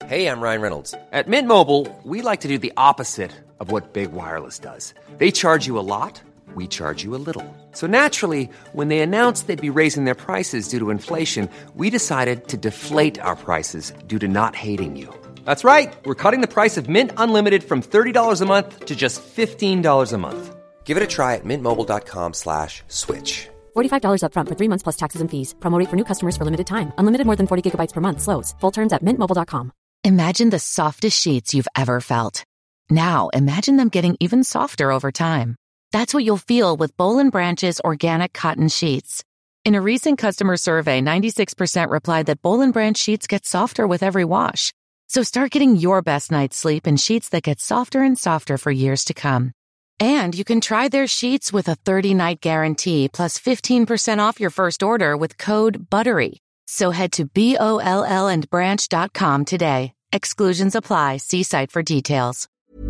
Hey, I'm Ryan Reynolds. At Mint Mobile, we like to do the opposite of what Big Wireless does. They charge you a lot, we charge you a little. So naturally, when they announced they'd be raising their prices due to inflation, we decided to deflate our prices due to not hating you. That's right. We're cutting the price of Mint Unlimited from $30 a month to just $15 a month. Give it a try at mintmobile.com/switch. $45 up front for 3 months plus taxes and fees. Promo rate for new customers for limited time. Unlimited more than 40 gigabytes per month. Slows full terms at mintmobile.com. Imagine the softest sheets you've ever felt. Now imagine them getting even softer over time. That's what you'll feel with Boll & Branch's organic cotton sheets. In a recent customer survey, 96% replied that Boll & Branch sheets get softer with every wash. So start getting your best night's sleep in sheets that get softer and softer for years to come. And you can try their sheets with a 30-night guarantee plus 15% off your first order with code BUTTERY. So head to BOLLandbranch.com today. Exclusions apply. See site for details.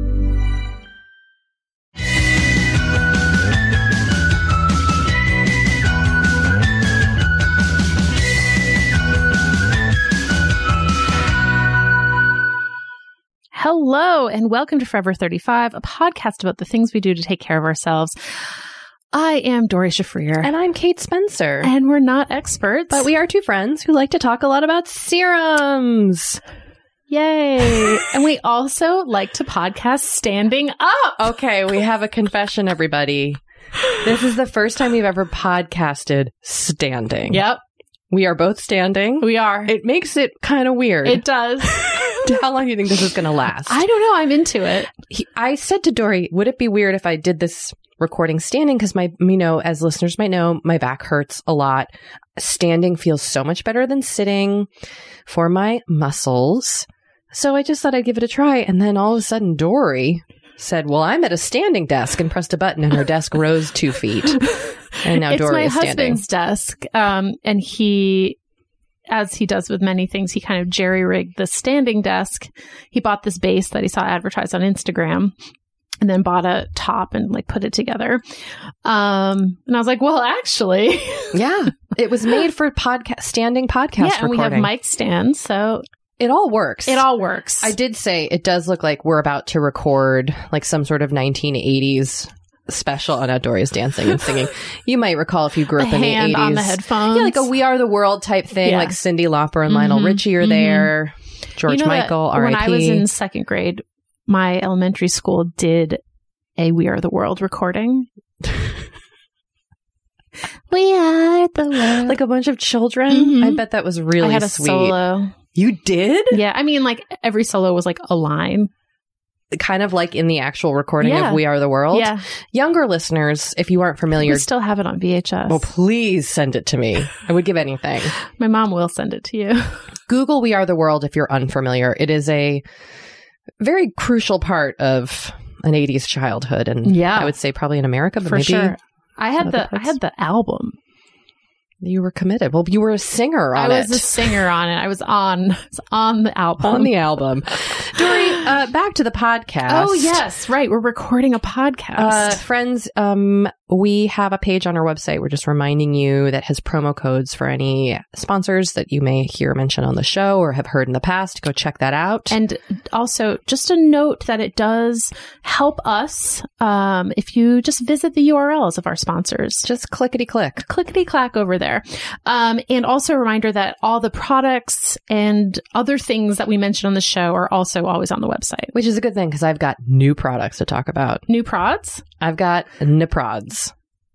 Hello, and welcome to Forever 35, a podcast about the things we do to take care of ourselves. I am Dory Shafrir. And I'm Kate Spencer. And we're not experts. But we are two friends who like to talk a lot about serums. Yay. And we also like to podcast standing up. Okay, we have a confession, everybody. This is the first time we've ever podcasted standing. Yep. We are both standing. We are. It makes it kind of weird. It does. How long do you think this is going to last? I don't know. I'm into it. I said to Dory, would it be weird if I did this recording standing? Because as listeners might know, my back hurts a lot. Standing feels so much better than sitting for my muscles. So I just thought I'd give it a try. And then all of a sudden, Dory said, well, I'm at a standing desk, and pressed a button and her desk rose 2 feet. And now Dory is standing. It's my husband's desk. And he, as he does with many things, he kind of jerry-rigged the standing desk. He bought this base that he saw advertised on Instagram and then bought a top and put it together. And I was like, well, actually. Yeah. It was made for standing podcast and recording. We have mic stands, so it all works. It all works. I did say it does look like we're about to record some sort of 1980s special on Dory's dancing and singing. You might recall if you grew up in the 80s. On the headphones. Yeah, like a We Are the World type thing, like Cyndi Lauper and Lionel Richie are there. George Michael, R.I.P. When I was in second grade, my elementary school did a We Are the World recording. We are the world. Like a bunch of children. I bet that was really I had a sweet. solo. You did? Yeah. I mean, every solo was a line. Kind of like in the actual recording of We Are the World. Yeah. Younger listeners, if you aren't familiar. We still have it on VHS. Well, please send it to me. I would give anything. My mom will send it to you. Google We Are the World if you're unfamiliar. It is a very crucial part of an 80s childhood. And I would say probably in America, but for maybe sure. I had the album. You were committed. Well, you were a singer on it. I was a singer on it. I was on the album. On the album. Dory, back to the podcast. Oh, yes. Right. We're recording a podcast. Friends, we have a page on our website. We're just reminding you that has promo codes for any sponsors that you may hear mentioned on the show or have heard in the past. Go check that out. And also, just a note that it does help us if you just visit the URLs of our sponsors. Just clickety-click. Clickety-clack over there. And also a reminder that all the products and other things that we mention on the show are also always on the website. Which is a good thing because I've got new products to talk about. New prods? I've got Niprods.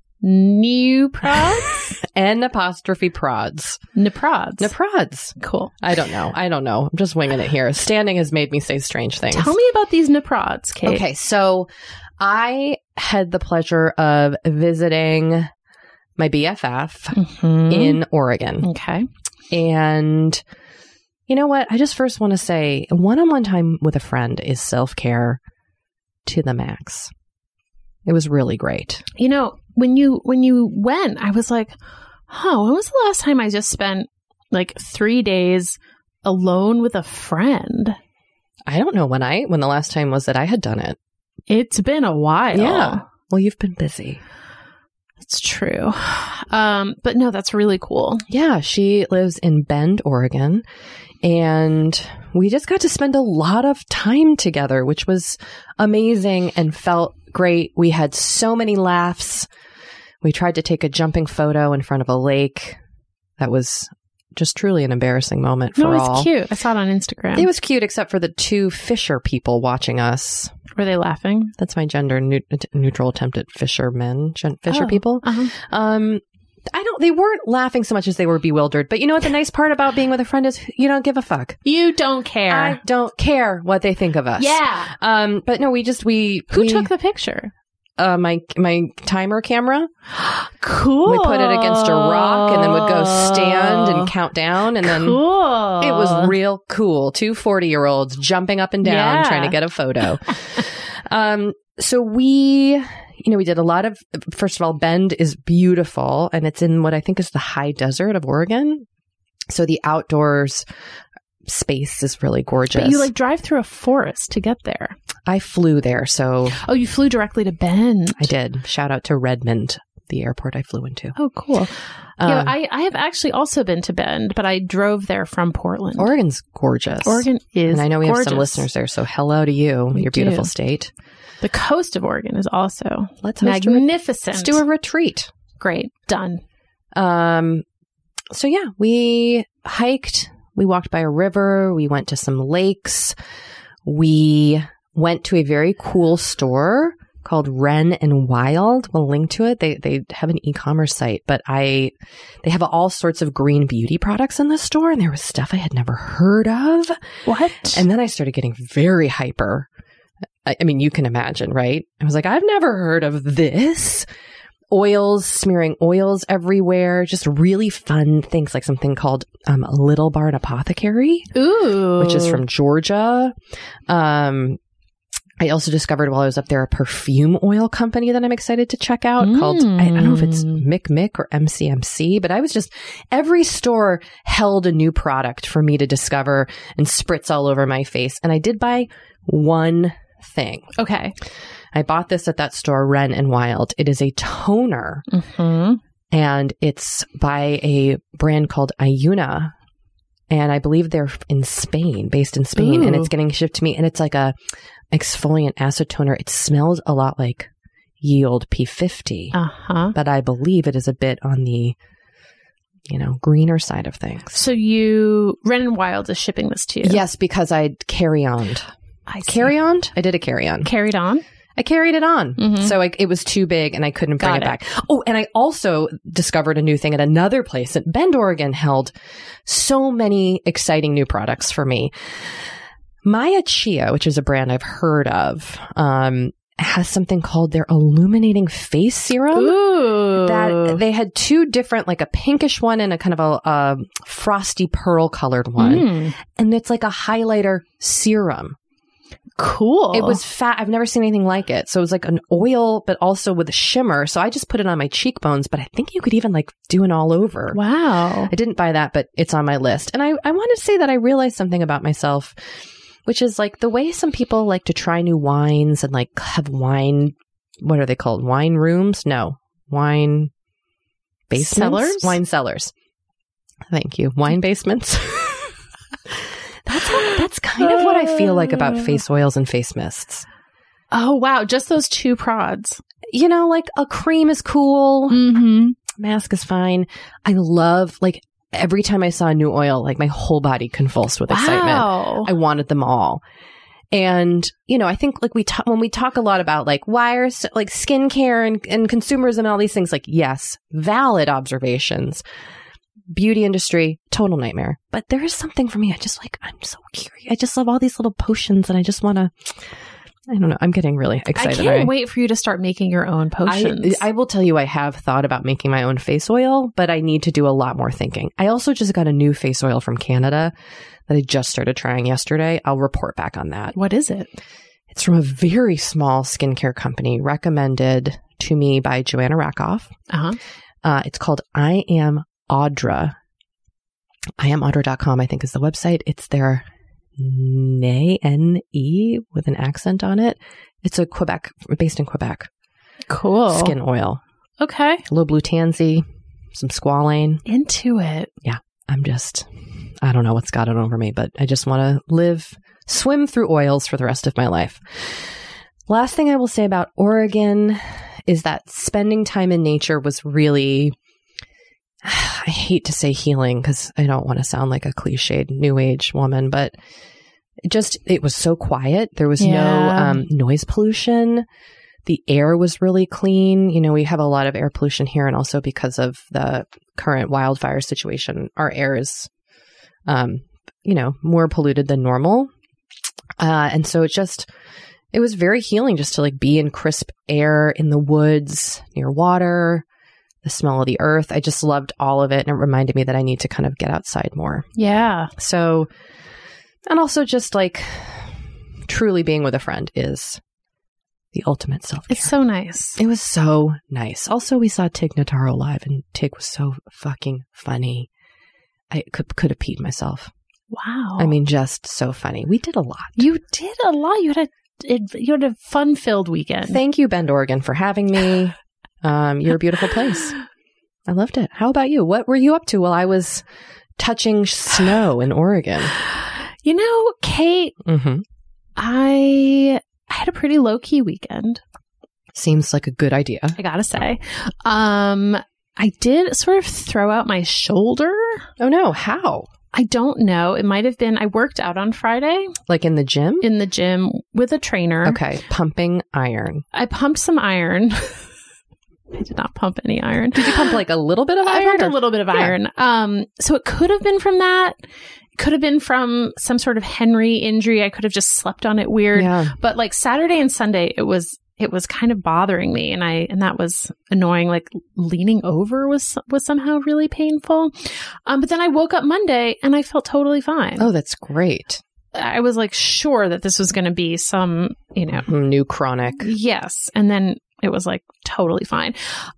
New prods? N-apostrophe prods. Niprods. Niprods. Cool. I don't know. I'm just winging it here. Standing has made me say strange things. Tell me about these Niprods, Kate. Okay, so I had the pleasure of visiting my BFF in Oregon. Okay. And you know what? I just first want to say one-on-one time with a friend is self-care to the max. It was really great. You know, when you went, I was like, when was the last time I just spent 3 days alone with a friend? I don't know when the last time was that I had done it. It's been a while. Yeah. Well, you've been busy. It's true. But no, that's really cool. Yeah. She lives in Bend, Oregon. And we just got to spend a lot of time together, which was amazing and felt great. We had so many laughs. We tried to take a jumping photo in front of a lake. That was just truly an embarrassing moment for all. No, it was cute. I saw it on Instagram. It was cute, except for the two Fisher people watching us. Were they laughing? That's my gender neutral attempt at fishermen, Fisher people. They weren't laughing so much as they were bewildered. But you know what the nice part about being with a friend is? You don't give a fuck. You don't care. I don't care what they think of us. Yeah. But no, Who took the picture? My timer camera. Cool. We put it against a rock and then would go stand and count down. And then cool. It was real cool. Two 40-year-olds jumping up and down trying to get a photo. So we did a lot of, first of all, Bend is beautiful and it's in what I think is the high desert of Oregon. So the outdoors space is really gorgeous. But you drive through a forest to get there. I flew there, so... Oh, you flew directly to Bend. I did. Shout out to Redmond, the airport I flew into. Oh, cool. I have actually also been to Bend, but I drove there from Portland. Oregon's gorgeous. Oregon is And I know we gorgeous. have some listeners there, so hello to you, your beautiful state. The coast of Oregon is also Let's magnificent. do a retreat. Great. Done. So yeah, we hiked. We walked by a river. We went to some lakes. We went to a very cool store called Ren and Wild. We'll link to it. They have an e-commerce site, but they have all sorts of green beauty products in the store, and there was stuff I had never heard of. What? And then I started getting very hyper. I mean, you can imagine, right? I was like, I've never heard of this. Oils, smearing oils everywhere, just really fun things, like something called Little Barn Apothecary, which is from Georgia. I also discovered while I was up there a perfume oil company that I'm excited to check out called, I don't know if it's Mick or MCMC, but every store held a new product for me to discover and spritz all over my face. And I did buy one thing. Okay. I bought this at that store, Ren and Wild. It is a toner, and it's by a brand called Ayuna, and I believe they're based in Spain, and it's getting shipped to me, and it's like a exfoliant acid toner. It smells a lot like Yield P50, but I believe it is a bit on the greener side of things. So Ren and Wild is shipping this to you? Yes, because I carry-oned. I did a carry-on. Carried on? I carried it on. So it was too big and I couldn't bring it back. Oh, and I also discovered a new thing at another place at Bend, Oregon, held so many exciting new products for me. Maya Chia, which is a brand I've heard of, has something called their Illuminating Face Serum. Ooh. That they had two different, like a pinkish one and a kind of a frosty pearl colored one. And it's like a highlighter serum. Cool. It was fat. I've never seen anything like it. So it was like an oil, but also with a shimmer. So I just put it on my cheekbones, but I think you could even do an all over. Wow. I didn't buy that, but it's on my list. And I want to say that I realized something about myself, which is the way some people like to try new wines and have wine, what are they called? Wine rooms? No. Wine basements? Cellars? Wine cellars. Thank you. Wine basements. That's kind of what I feel like about face oils and face mists. Oh, wow. Just those two prods. A cream is cool. Mask is fine. I love, every time I saw a new oil, my whole body convulsed with excitement. I wanted them all. And, I think when we talk a lot about why are skincare and consumerism and all these things, yes, valid observations. Beauty industry, total nightmare. But there is something for me. I'm so curious. I just love all these little potions and I just want to, I don't know. I'm getting really excited. I can't wait for you to start making your own potions. I will tell you, I have thought about making my own face oil, but I need to do a lot more thinking. I also just got a new face oil from Canada that I just started trying yesterday. I'll report back on that. What is it? It's from a very small skincare company recommended to me by Joanna Rakoff. It's called I Am Audra. IamAudra.com, I think, is the website. It's their N-E with an accent on it. It's based in Quebec. Cool. Skin oil. Okay. A little blue tansy, some squalane. Into it. Yeah. I don't know what's got it over me, but I just want to swim through oils for the rest of my life. Last thing I will say about Oregon is that spending time in nature was really, I hate to say healing because I don't want to sound like a cliched new age woman, but it was so quiet. There was no noise pollution. The air was really clean. You know, we have a lot of air pollution here, and also because of the current wildfire situation, our air is, more polluted than normal. And so it was very healing just to like be in crisp air in the woods, near water, the smell of the earth. I just loved all of it. And it reminded me that I need to kind of get outside more. Yeah. So, and also just like truly being with a friend is the ultimate self-care. It's so nice. It was so nice. Also, we saw Tig Notaro live, and Tig was so fucking funny. I could have peed myself. Wow. I mean, just so funny. We did a lot. You did a lot. You had a fun-filled weekend. Thank you, Bend, Oregon, for having me. You're a beautiful place. I loved it. How about you? What were you up to while I was touching snow in Oregon? You know, Kate, I had a pretty low-key weekend. Seems like a good idea. I gotta say. I did sort of throw out my shoulder. Oh no, how? I don't know. It might have been, I worked out on Friday. Like in the gym? In the gym with a trainer. Okay, pumping iron. I pumped some iron. I did not pump any iron. Did you pump like a little bit of iron? I pumped a little bit of iron. So it could have been from that. It could have been from some sort of Henry injury. I could have just slept on it weird. Yeah. But like Saturday and Sunday, it was kind of bothering me, and that was annoying. Like leaning over was somehow really painful. But then I woke up Monday and I felt totally fine. Oh, that's great. I was like sure that this was going to be some, new chronic. Yes. And then it was like totally fine.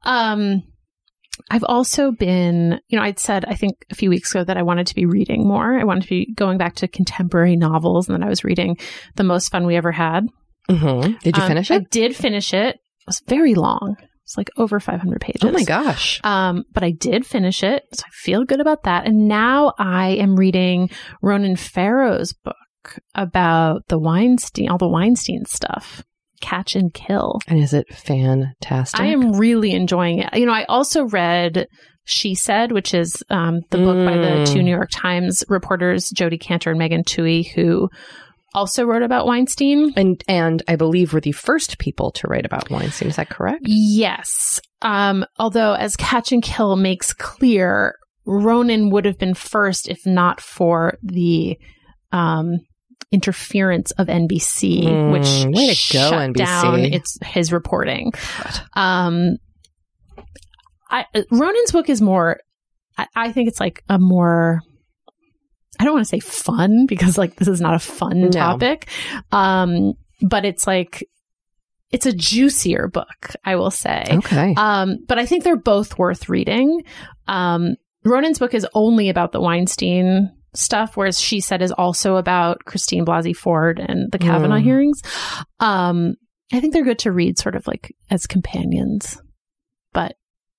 I've also been, I'd said, I think a few weeks ago that I wanted to be reading more. I wanted to be going back to contemporary novels. And then I was reading The Most Fun We Ever Had. Mm-hmm. Did you finish it? I did finish it. It was very long. It's like over 500 pages. Oh my gosh. But I did finish it. So I feel good about that. And now I am reading Ronan Farrow's book about all the Weinstein stuff. Catch and Kill. And is it fantastic? I am really enjoying it. I also read She Said, which is the book by the two New York Times reporters, Jodi Kantor and Megan Twohey, who also wrote about Weinstein. And I believe were the first people to write about Weinstein. Is that correct? Yes. Although, as Catch and Kill makes clear, Ronan would have been first if not for the interference of NBC, which shut NBC. Down his reporting. Ronan's book is more, I think it's like a more, I don't want to say fun because like this is not a fun topic. But it's like, it's a juicier book, I will say. Okay. But I think they're both worth reading. Ronan's book is only about the Weinstein stuff, whereas She Said is also about Christine Blasey Ford and the Kavanaugh hearings. I think they're good to read sort of like as companions, but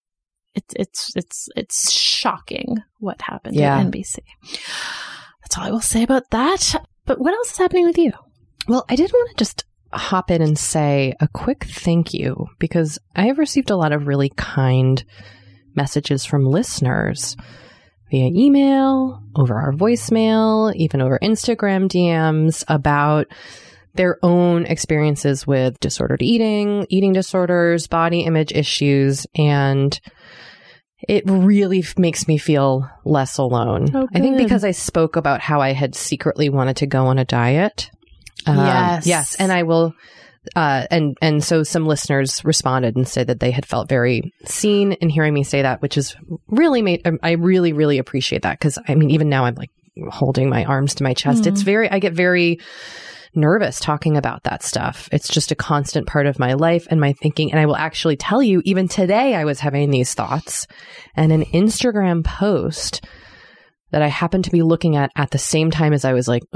it's shocking what happened at NBC. That's all I will say about that. But what else is happening with you? Well, I did want to just hop in and say a quick thank you because I have received a lot of really kind messages from listeners via email, over our voicemail, even over Instagram DMs about their own experiences with disordered eating disorders, body image issues, and it really makes me feel less alone. Oh, I think because I spoke about how I had secretly wanted to go on a diet. Yes. And I will, and so some listeners responded and said that they had felt very seen in hearing me say that, which is really I really, really appreciate that. Cause I mean, even now I'm like holding my arms to my chest. I get very nervous talking about that stuff. It's just a constant part of my life and my thinking. And I will actually tell you, even today I was having these thoughts, and an Instagram post that I happened to be looking at the same time as I was like,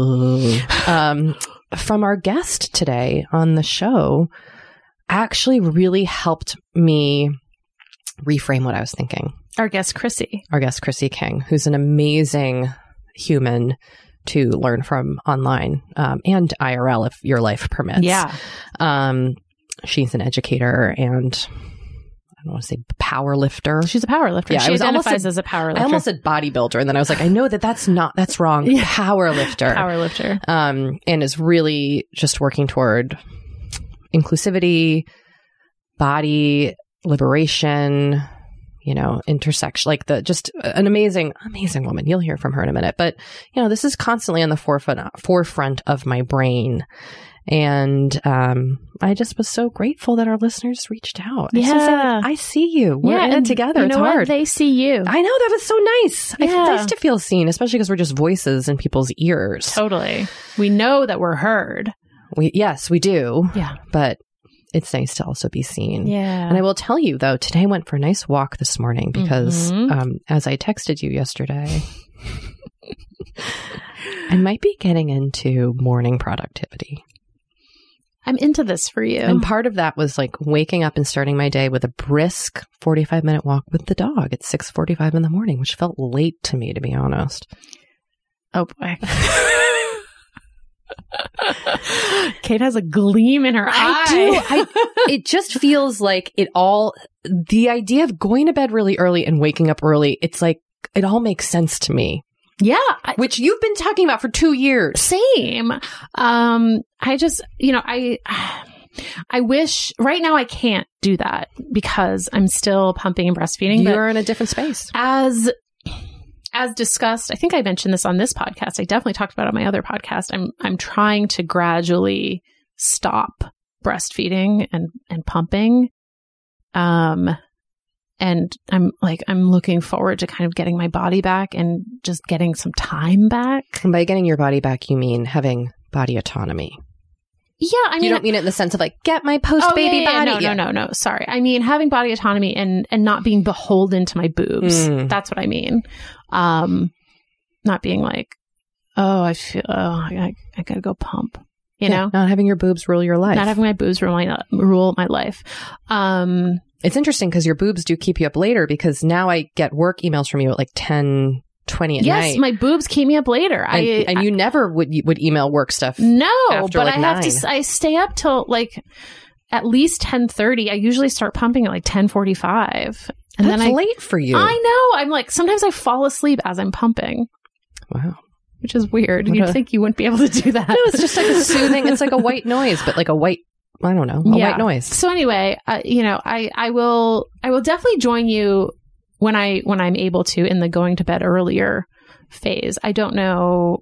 from our guest today on the show actually really helped me reframe what I was thinking. Our guest, Chrissy King, who's an amazing human to learn from online and IRL if your life permits. Yeah. She's an educator and I don't want to say power lifter. She's a power lifter. Yeah, she identifies as a power lifter. I almost said bodybuilder, and then I was like, I know that's wrong. Yeah. Power lifter. Power lifter. And is really just working toward inclusivity, body liberation, intersection, like just an amazing woman. You'll hear from her in a minute. But, this is constantly on the forefront of my brain. And I just was so grateful that our listeners reached out. I see you. We're in it together. You know it's hard. What? They see you. I know. That was so nice. It's nice to feel seen, especially because we're just voices in people's ears. Totally. We know that we're heard. Yes, we do. Yeah. But it's nice to also be seen. Yeah. And I will tell you, though, today I went for a nice walk this morning because as I texted you yesterday, I might be getting into morning productivity. I'm into this for you. And part of that was like waking up and starting my day with a brisk 45-minute walk with the dog at 6:45 in the morning, which felt late to me, to be honest. Oh, boy. Kate has a gleam in her eye. It just feels like the idea of going to bed really early and waking up early, it's like, it all makes sense to me. Yeah. Which you've been talking about for 2 years. Same. I just, I wish right now I can't do that because I'm still pumping and breastfeeding. You're in a different space. As discussed, I think I mentioned this on this podcast. I definitely talked about it on my other podcast. I'm trying to gradually stop breastfeeding and pumping. And I'm looking forward to kind of getting my body back and just getting some time back. And by getting your body back, you mean having body autonomy. Yeah, I mean, you don't mean it in the sense of like, get my post-baby body. No. Sorry. I mean, having body autonomy and not being beholden to my boobs. That's what I mean. Not being like, I gotta go pump. You know? Not having your boobs rule your life. Not having my boobs rule my life. It's interesting because your boobs do keep you up later because now I get work emails from you at like 10:20 at night. Yes, my boobs keep me up later. And you never would email work stuff. No, after but like I 9. have to. I stay up till like at least 10:30. I usually start pumping at like 10:45. And That's then late for you. I know. I'm like sometimes I fall asleep as I'm pumping. Wow. Which is weird. You'd think you wouldn't be able to do that. No, it's just like a soothing. It's like a white noise, but like a white. I don't know. White noise. So anyway, I will definitely join you when I'm able to in the going to bed earlier phase. I don't know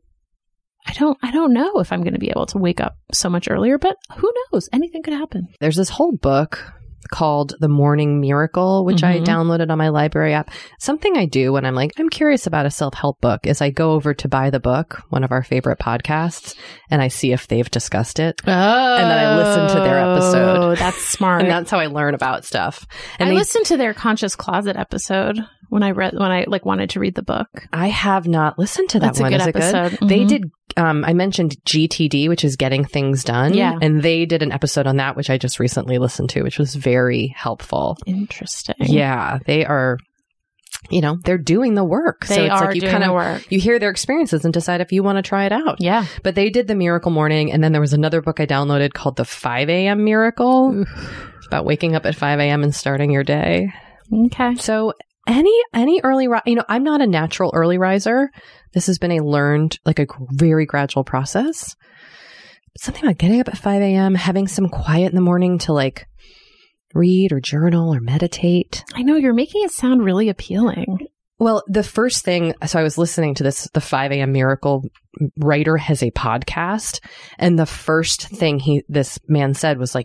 if I'm going to be able to wake up so much earlier, but who knows? Anything could happen. There's this whole book called The Morning Miracle, which I downloaded on my library app. Something I do when I'm curious about a self-help book is I go over to Buy the Book, one of our favorite podcasts, and I see if they've discussed it. Oh, and then I listen to their episode. Oh, that's smart. And that's how I learn about stuff. And I listened to their Conscious Closet episode when I wanted to read the book. I have not listened to that That's one. a good Is it episode. good? Mm-hmm. They did. I mentioned GTD, which is Getting Things Done. Yeah. And they did an episode on that, which I just recently listened to, which was very helpful. Interesting. Yeah. They are, they're doing the work. They so it's are like you doing the work. You hear their experiences and decide if you want to try it out. Yeah. But they did the Miracle Morning. And then there was another book I downloaded called The 5 a.m. Miracle. It's about waking up at 5 a.m. and starting your day. Okay. So any early, I'm not a natural early riser. This has been a very gradual process. But something about getting up at 5 a.m., having some quiet in the morning to read or journal or meditate. I know you're making it sound really appealing. Well, the first thing, so I was listening to the 5 a.m. Miracle writer has a podcast. And the first thing this man said was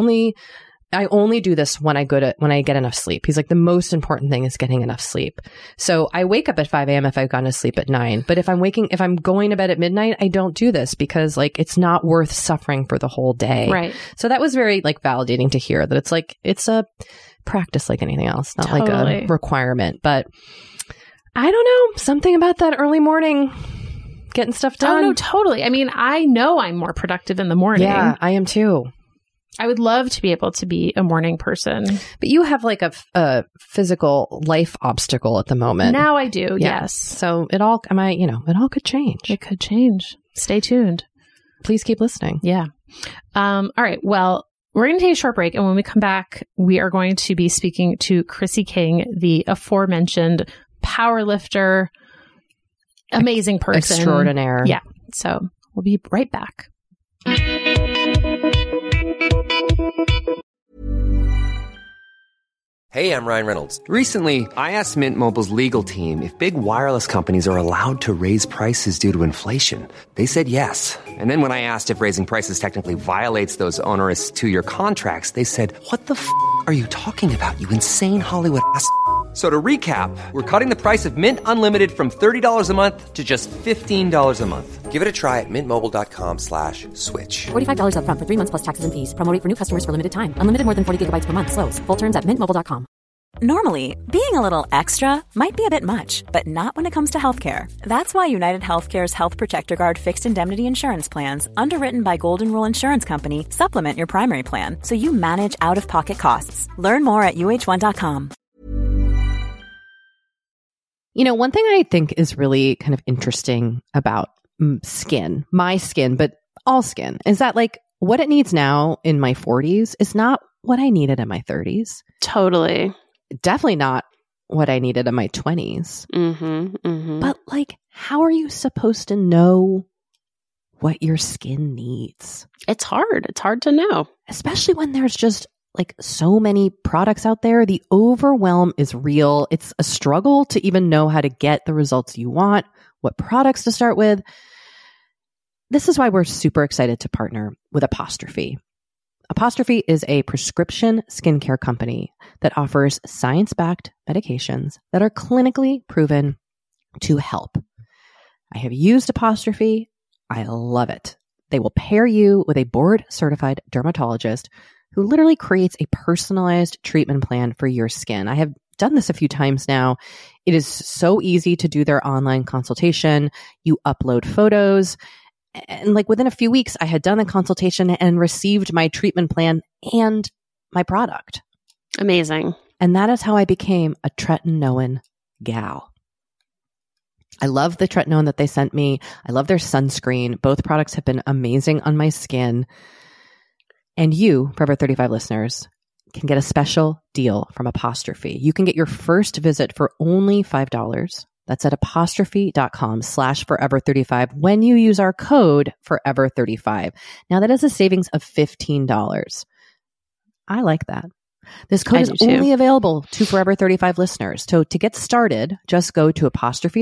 I only do this when I get enough sleep. He's like, the most important thing is getting enough sleep. So I wake up at 5 a.m. if I've gone to sleep at 9. But if I'm going to bed at midnight, I don't do this because it's not worth suffering for the whole day. Right. So that was very validating to hear that it's a practice like anything else, not like a requirement. But I don't know, something about that early morning getting stuff done. Oh, no, totally. I mean, I know I'm more productive in the morning. Yeah, I am too. I would love to be able to be a morning person. But you have like a physical life obstacle at the moment. Now I do, Yeah. yes. So it all could change. It could change. Stay tuned. Please keep listening. Yeah. All right. Well, we're going to take a short break. And when we come back, we are going to be speaking to Chrissy King, the aforementioned power lifter, amazing person. Extraordinaire. Yeah. So we'll be right back. Hey, I'm Ryan Reynolds. Recently, I asked Mint Mobile's legal team if big wireless companies are allowed to raise prices due to inflation. They said yes. And then when I asked if raising prices technically violates those onerous 2-year contracts, they said, "What the f*** are you talking about, you insane Hollywood ass?" So to recap, we're cutting the price of Mint Unlimited from $30 a month to just $15 a month. Give it a try at mintmobile.com/switch. $45 up front for 3 months plus taxes and fees. Promo rate for new customers for limited time. Unlimited more than 40 gigabytes per month. Slows full terms at mintmobile.com. Normally, being a little extra might be a bit much, but not when it comes to healthcare. That's why United Healthcare's Health Protector Guard fixed indemnity insurance plans, underwritten by Golden Rule Insurance Company, supplement your primary plan so you manage out-of-pocket costs. Learn more at uh1.com. You know, one thing I think is really kind of interesting about skin, my skin, but all skin, is that like what it needs now in my 40s is not what I needed in my 30s. Totally. Definitely not what I needed in my 20s. But like, how are you supposed to know what your skin needs? It's hard. It's hard to know. Especially when there's just like so many products out there. The overwhelm is real. It's a struggle to even know how to get the results you want, what products to start with. This is why we're super excited to partner with Apostrophe. Apostrophe is a prescription skincare company that offers science-backed medications that are clinically proven to help. I have used Apostrophe. I love it. They will pair you with a board-certified dermatologist who literally creates a personalized treatment plan for your skin. I have done this a few times now. It is so easy to do their online consultation. You upload photos. And like within a few weeks, I had done the consultation and received my treatment plan and my product. Amazing. And that is how I became a tretinoin gal. I love the tretinoin that they sent me. I love their sunscreen. Both products have been amazing on my skin. And you, Forever 35 listeners, can get a special deal from Apostrophe. You can get your first visit for only $5. That's at apostrophe.com/forever35 when you use our code forever35. Now that is a savings of $15. I like that. This code is only available to Forever 35 listeners. So to get started, just go to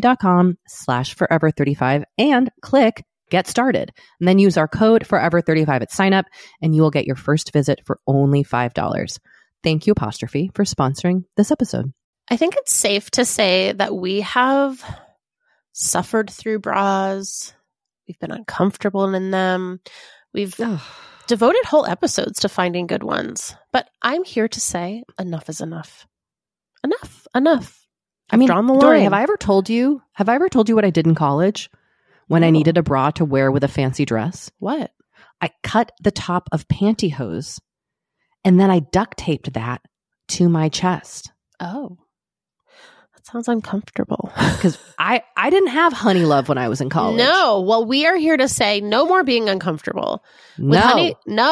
apostrophe.com/forever35 and click Get Started. And then use our code forever35 at sign up and you will get your first visit for only $5. Thank you, Apostrophe, for sponsoring this episode. I think it's safe to say that we have suffered through bras. We've been uncomfortable in them. We've devoted whole episodes to finding good ones. But I'm here to say enough is enough. Enough. I've drawn the line. Dory, have I ever told you what I did in college when I needed a bra to wear with a fancy dress? What? I cut the top of pantyhose and then I duct taped that to my chest. Oh. Sounds uncomfortable. Because I didn't have Honey Love when I was in college. No. Well, we are here to say no more being uncomfortable. With Honey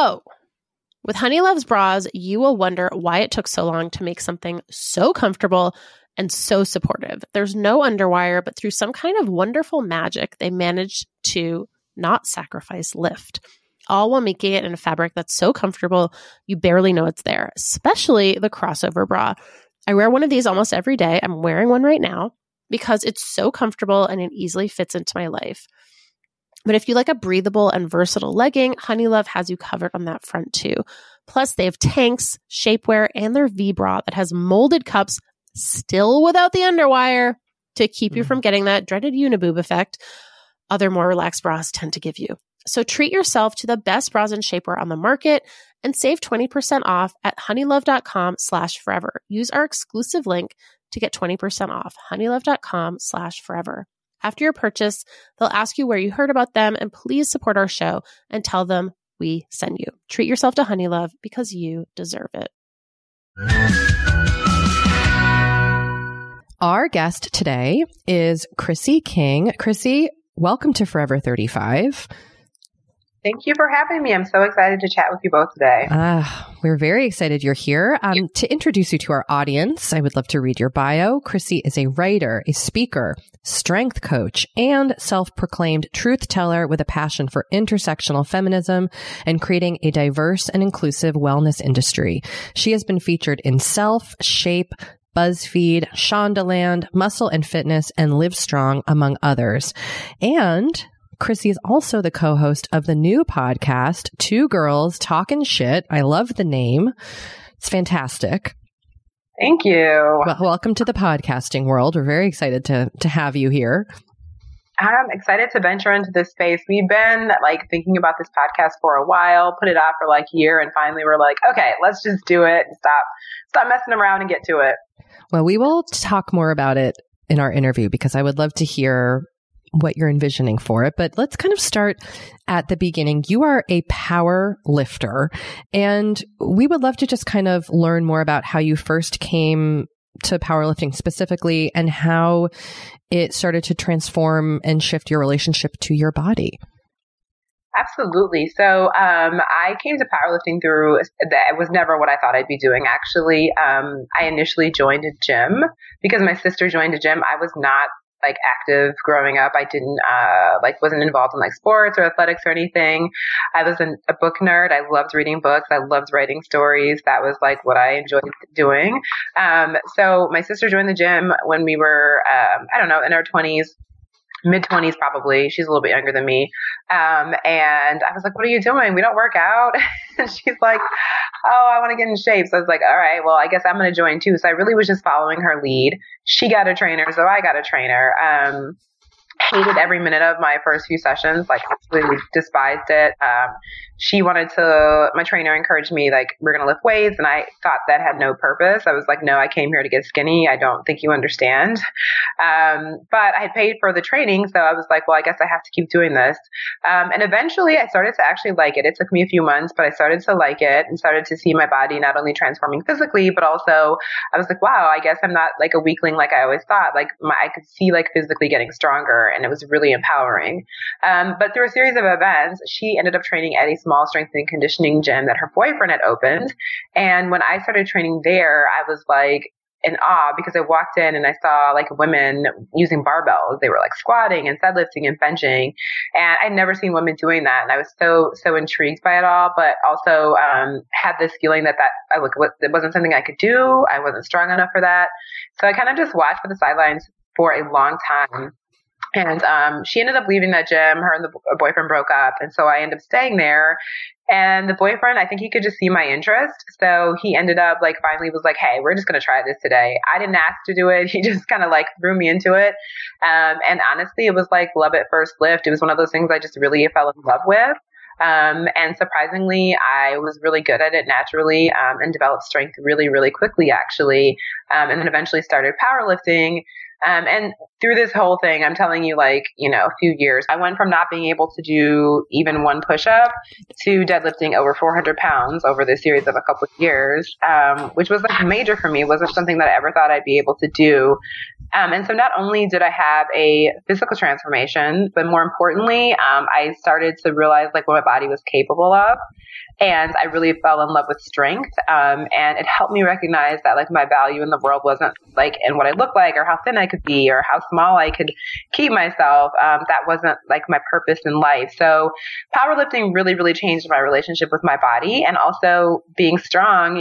Love's bras, you will wonder why it took so long to make something so comfortable and so supportive. There's no underwire, but through some kind of wonderful magic, they managed to not sacrifice lift, all while making it in a fabric that's so comfortable you barely know it's there, especially the crossover bra. I wear one of these almost every day. I'm wearing one right now because it's so comfortable and it easily fits into my life. But if you like a breathable and versatile legging, Honey Love has you covered on that front too. Plus, they have tanks, shapewear, and their V-bra that has molded cups, still without the underwire, to keep you from getting that dreaded uniboob effect other more relaxed bras tend to give you. So treat yourself to the best bras and shapewear on the market and save 20% off at honeylove.com/forever. Use our exclusive link to get 20% off, honeylove.com/forever. After your purchase, they'll ask you where you heard about them, and please support our show and tell them we send you. Treat yourself to Honeylove because you deserve it. Our guest today is Chrissy King. Chrissy, welcome to Forever 35. Thank you for having me. I'm so excited to chat with you both today. We're very excited you're here. To introduce you to our audience, I would love to read your bio. Chrissy is a writer, a speaker, strength coach, and self-proclaimed truth teller with a passion for intersectional feminism and creating a diverse and inclusive wellness industry. She has been featured in Self, Shape, BuzzFeed, Shondaland, Muscle and Fitness, and Livestrong, among others. And Chrissy is also the co-host of the new podcast, Two Girls Talking Shit. I love the name. It's fantastic. Thank you. Well, welcome to the podcasting world. We're very excited to have you here. I'm excited to venture into this space. We've been thinking about this podcast for a while, put it off for a year, and finally we're like, okay, let's just do it and stop messing around and get to it. Well, we will talk more about it in our interview because I would love to hear what you're envisioning for it. But let's kind of start at the beginning. You are a power lifter, and we would love to just kind of learn more about how you first came to powerlifting specifically and how it started to transform and shift your relationship to your body. Absolutely. So I came to powerlifting through, it was never what I thought I'd be doing, actually. I initially joined a gym because my sister joined a gym. I was not active growing up. I didn't wasn't involved in sports or athletics or anything. I was a book nerd. I loved reading books. I loved writing stories. That was what I enjoyed doing. So my sister joined the gym when we were in our 20s. Mid-20s probably. She's a little bit younger than me. And I was like, what are you doing? We don't work out. And she's like, oh, I want to get in shape. So I was like, all right, well, I guess I'm going to join too. So I really was just following her lead. She got a trainer, so I got a trainer. Hated every minute of my first few sessions, absolutely despised it. My trainer encouraged me, we're going to lift weights. And I thought that had no purpose. I was like, no, I came here to get skinny. I don't think you understand. But I paid for the training. So I was like, well, I guess I have to keep doing this. And eventually I started to actually like it. It took me a few months, but I started to like it and started to see my body not only transforming physically, but also I was like, wow, I guess I'm not a weakling like I always thought. I could see physically getting stronger, and it was really empowering. But through a series of events, she ended up training at a small strength and conditioning gym that her boyfriend had opened. And when I started training there, I was in awe because I walked in and I saw women using barbells. They were squatting and deadlifting and benching. And I'd never seen women doing that. And I was so intrigued by it all, but also had this feeling that it wasn't something I could do. I wasn't strong enough for that. So I kind of just watched from the sidelines for a long time. And she ended up leaving that gym. Her and the boyfriend broke up. And so I ended up staying there. And the boyfriend, I think he could just see my interest. So he ended up finally was like, hey, we're just going to try this today. I didn't ask to do it. He just kind of threw me into it. And honestly, it was love at first lift. It was one of those things I just really fell in love with. And surprisingly, I was really good at it naturally, and developed strength really, really quickly, actually. And then eventually started powerlifting. And through this whole thing, I'm telling you, a few years, I went from not being able to do even one push-up to deadlifting over 400 pounds over the series of a couple of years, which was major for me. It wasn't something that I ever thought I'd be able to do. And so not only did I have a physical transformation, but more importantly, I started to realize what my body was capable of. And I really fell in love with strength. And it helped me recognize that my value in the world wasn't in what I looked like or how thin I could be or how small I could keep myself. That wasn't my purpose in life. So powerlifting really, really changed my relationship with my body, and also being strong,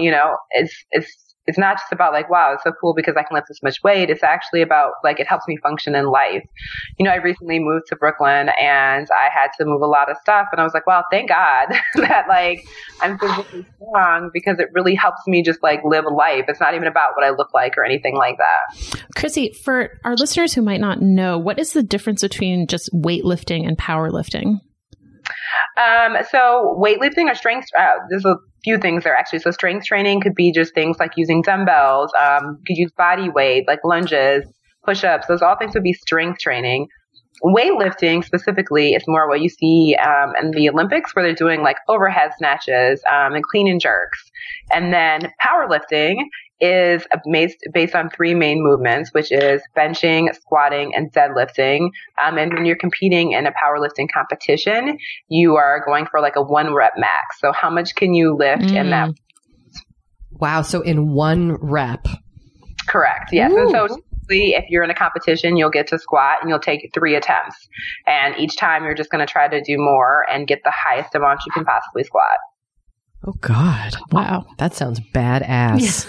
it's not just about wow, it's so cool because I can lift this much weight. It's actually about it helps me function in life. I recently moved to Brooklyn and I had to move a lot of stuff, and I was like, wow, thank God that I'm physically strong, because it really helps me just live a life. It's not even about what I look like or anything like that. Chrissy, for our listeners who might not know, what is the difference between just weightlifting and powerlifting? So weightlifting or strength, there's a few things there actually. So strength training could be just things like using dumbbells, you could use body weight, lunges, push-ups. Those all things would be strength training. weightlifting specifically is more what you see in the Olympics, where they're doing like overhead snatches and clean and jerks. And then powerlifting is based on three main movements, which is benching, squatting, and deadlifting. And when you're competing in a powerlifting competition, you are going for like a 1 rep max. So how much can you lift in that? Wow. So in 1 rep. Correct. Yes. Ooh. And so if you're in a competition, you'll get to squat and you'll take 3 attempts. And each time you're just going to try to do more and get the highest amount you can possibly squat. Oh, God. Wow. That sounds badass.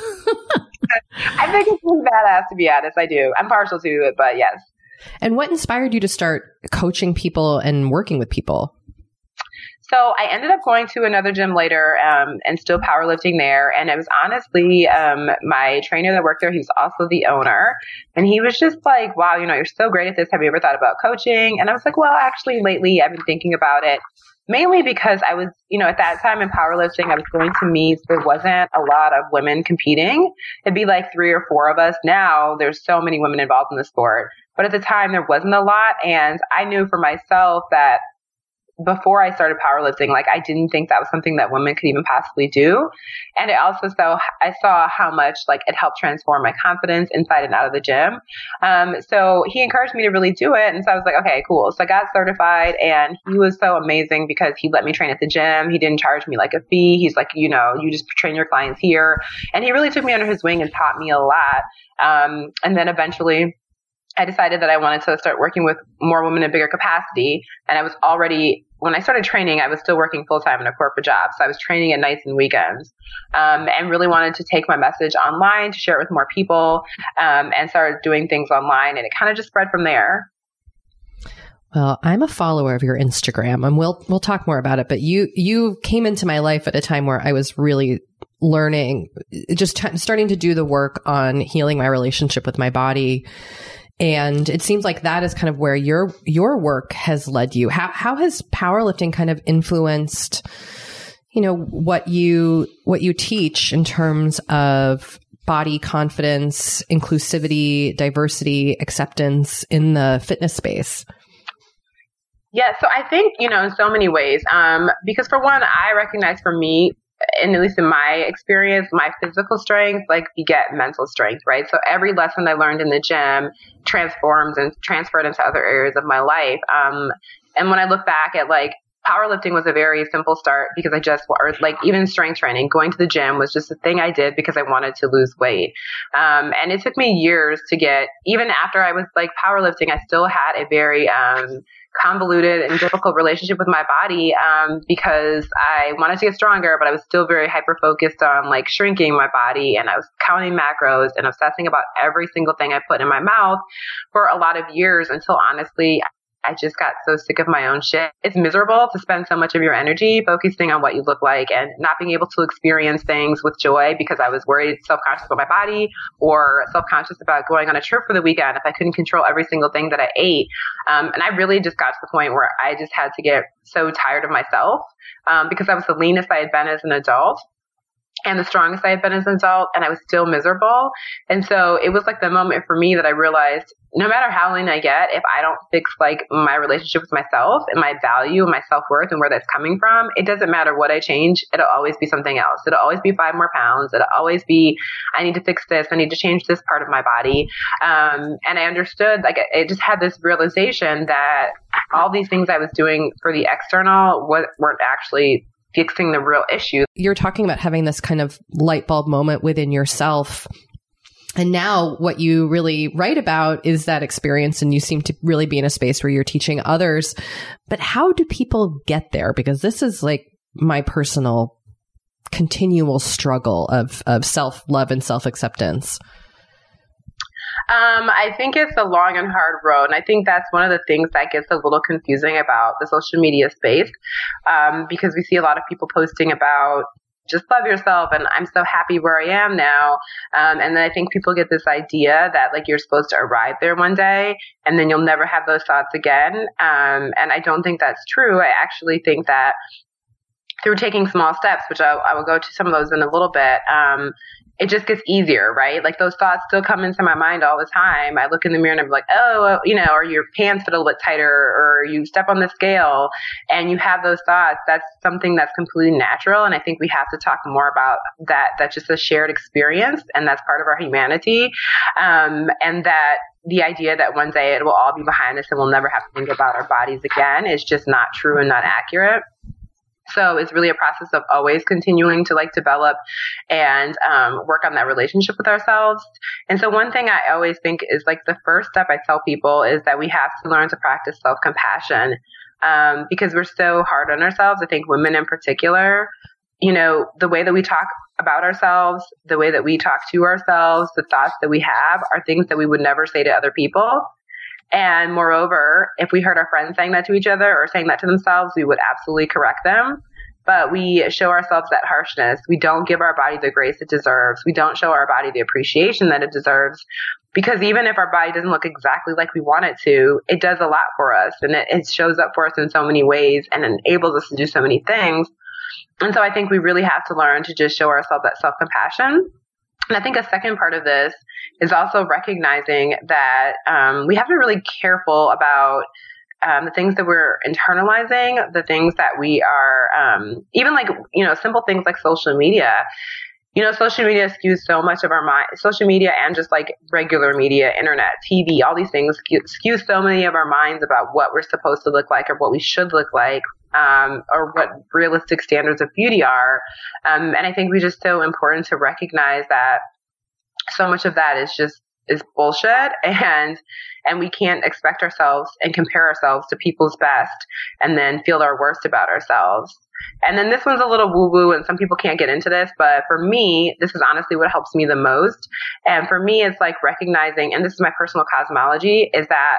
I think it's really badass, to be honest. I do. I'm partial to it, but yes. And what inspired you to start coaching people and working with people? So I ended up going to another gym later and still powerlifting there. And it was honestly my trainer that worked there. He was also the owner. And he was just like, wow, you're so great at this. Have you ever thought about coaching? And I was like, well, actually, lately I've been thinking about it. Mainly because I was, at that time in powerlifting, I was going to meets. There wasn't a lot of women competing. It'd be like 3 or 4 of us. Now there's so many women involved in the sport. But at the time there wasn't a lot. And I knew for myself that before I started powerlifting, like I didn't think that was something that women could even possibly do. And it also, I saw how much like it helped transform my confidence inside and out of the gym. So he encouraged me to really do it. And so I was like, okay, cool. So I got certified and he was so amazing because he let me train at the gym. He didn't charge me like a fee. He's like, you just train your clients here. And he really took me under his wing and taught me a lot. And then eventually I decided that I wanted to start working with more women in bigger capacity. And I was already, when I started training, I was still working full time in a corporate job. So I was training at nights and weekends, and really wanted to take my message online to share it with more people, and started doing things online. And it kind of just spread from there. Well, I'm a follower of your Instagram, and we'll talk more about it. But you came into my life at a time where I was really learning, just starting to do the work on healing my relationship with my body. And it seems like that is kind of where your work has led you. How has powerlifting kind of influenced, what you teach in terms of body confidence, inclusivity, diversity, acceptance in the fitness space? Yeah, so I think, in so many ways, because for one, I recognize for me, and at least in my experience, my physical strength beget mental strength, right? So every lesson I learned in the gym transforms and transferred into other areas of my life. And when I look back at powerlifting was a very simple start because even strength training, going to the gym was just a thing I did because I wanted to lose weight. And it took me years to get, even after I was powerlifting, I still had a very, convoluted and difficult relationship with my body, because I wanted to get stronger, but I was still very hyper focused on shrinking my body, and I was counting macros and obsessing about every single thing I put in my mouth for a lot of years until honestly, I just got so sick of my own shit. It's miserable to spend so much of your energy focusing on what you look like and not being able to experience things with joy because I was worried, self-conscious about my body, or self-conscious about going on a trip for the weekend if I couldn't control every single thing that I ate. And I really just got to the point where I just had to get so tired of myself, because I was the leanest I had been as an adult and the strongest I had been as an adult, and I was still miserable. And so it was the moment for me that I realized no matter how lean I get, if I don't fix my relationship with myself and my value and my self-worth and where that's coming from, it doesn't matter what I change. It'll always be something else. It'll always be 5 more pounds. It'll always be, I need to fix this. I need to change this part of my body. And I understood, it just had this realization that all these things I was doing for the external weren't actually fixing the real issue. You're talking about having this kind of light bulb moment within yourself. And now what you really write about is that experience, and you seem to really be in a space where you're teaching others. But how do people get there? Because this is my personal continual struggle of self-love and self-acceptance. I think it's a long and hard road. And I think that's one of the things that gets a little confusing about the social media space, because we see a lot of people posting about just love yourself and I'm so happy where I am now. And then I think people get this idea that you're supposed to arrive there one day and then you'll never have those thoughts again. And I don't think that's true. I actually think that through taking small steps, which I will go to some of those in a little bit, it just gets easier, right? Like those thoughts still come into my mind all the time. I look in the mirror and I'm like, oh, or your pants fit a little bit tighter, or you step on the scale and you have those thoughts. That's something that's completely natural. And I think we have to talk more about that. That's just a shared experience, and that's part of our humanity. And that the idea that one day it will all be behind us and we'll never have to think about our bodies again is just not true and not accurate. So it's really a process of always continuing to develop and work on that relationship with ourselves. And so one thing I always think is the first step I tell people is that we have to learn to practice self-compassion because we're so hard on ourselves. I think women in particular, the way that we talk about ourselves, the way that we talk to ourselves, the thoughts that we have are things that we would never say to other people. And moreover, if we heard our friends saying that to each other or saying that to themselves, we would absolutely correct them. But we show ourselves that harshness. We don't give our body the grace it deserves. We don't show our body the appreciation that it deserves. Because even if our body doesn't look exactly like we want it to, it does a lot for us. And it shows up for us in so many ways and enables us to do so many things. And so I think we really have to learn to just show ourselves that self-compassion. And I think a second part of this is also recognizing that we have to be really careful about the things that we're internalizing, the things that we are, even simple things like social media. Social media skews so much of our mind, social media and just regular media, internet, TV, all these things skew so many of our minds about what we're supposed to look like or what we should look like. Or what realistic standards of beauty are. And I think we just so important to recognize that so much of that is bullshit, and we can't expect ourselves and compare ourselves to people's best and then feel our worst about ourselves. And then this one's a little woo-woo and some people can't get into this, but for me, this is honestly what helps me the most. And for me, it's recognizing, and this is my personal cosmology, is that,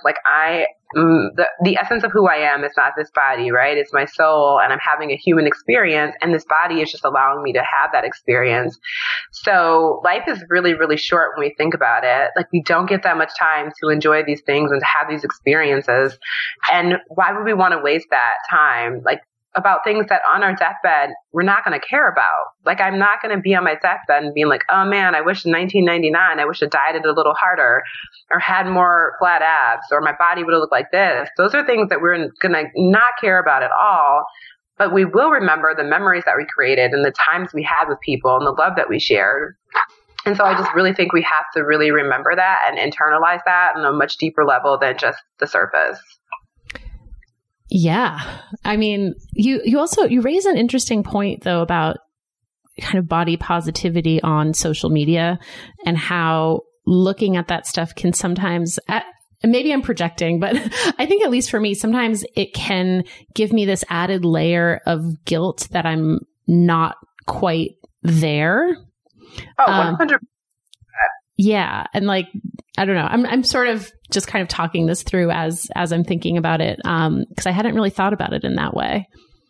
the essence of who I am is not this body, right? It's my soul, and I'm having a human experience, and this body is just allowing me to have that experience. So life is really, really short when we think about it. We don't get that much time to enjoy these things and to have these experiences. And why would we want to waste that time? About things that on our deathbed, we're not going to care about. I'm not going to be on my deathbed and being oh man, I wish in 1999, I wish I dieted a little harder or had more flat abs or my body would have looked like this. Those are things that we're going to not care about at all. But we will remember the memories that we created and the times we had with people and the love that we shared. And so I just really think we have to really remember that and internalize that on a much deeper level than just the surface. Yeah. I mean, you raise an interesting point though about kind of body positivity on social media and how looking at that stuff can sometimes, maybe I'm projecting, but I think at least for me, sometimes it can give me this added layer of guilt that I'm not quite there. Oh, 100%. Yeah. And I don't know. I'm sort of just kind of talking this through as I'm thinking about it. Cause I hadn't really thought about it in that way.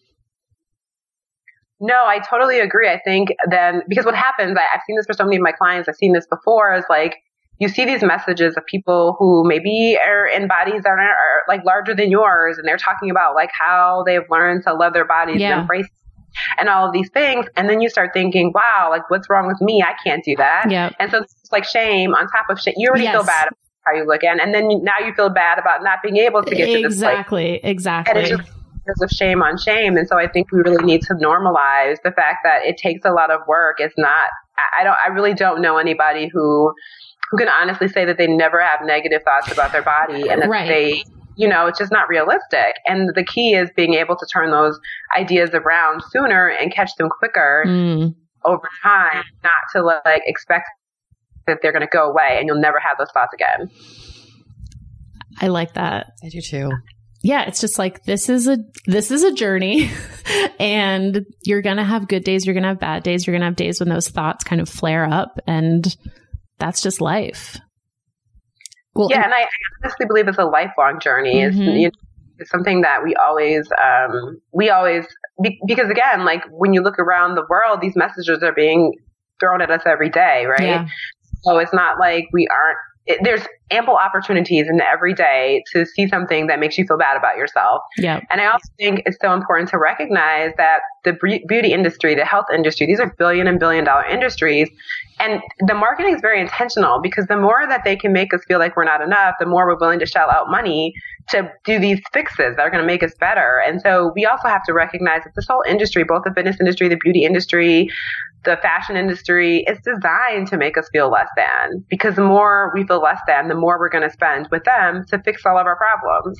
No, I totally agree. I think then, because what happens, I've seen this for so many of my clients, I've seen this before, is you see these messages of people who maybe are in bodies that are larger than yours. And they're talking about how they've learned to love their bodies and embrace and all of these things. And then you start thinking, wow, what's wrong with me? I can't do that. Yep. And so it's shame on top of shame. You already feel bad about how you look. And then now you feel bad about not being able to get to this place. Exactly. And it's just because of shame on shame. And so I think we really need to normalize the fact that it takes a lot of work. It's not, I really don't know anybody who can honestly say that they never have negative thoughts about their body and that they, it's just not realistic. And the key is being able to turn those ideas around sooner and catch them quicker over time, not to expect that they're going to go away and you'll never have those thoughts again. I like that. I do too. Yeah, it's just this is a journey and you're going to have good days, you're going to have bad days, you're going to have days when those thoughts kind of flare up, and that's just life. Well, yeah, and I honestly believe it's a lifelong journey. It's something that we always, because again, when you look around the world, these messages are being thrown at us every day, right? Yeah. So it's not we aren't, there's ample opportunities in every day to see something that makes you feel bad about yourself. Yeah. And I also think it's so important to recognize that the beauty industry, the health industry, these are billion and $billion industries. And the marketing is very intentional because the more that they can make us feel like we're not enough, the more we're willing to shell out money to do these fixes that are going to make us better. And so we also have to recognize that this whole industry, both the fitness industry, the beauty industry, the fashion industry, is designed to make us feel less than, because the more we feel less than, the more we're going to spend with them to fix all of our problems.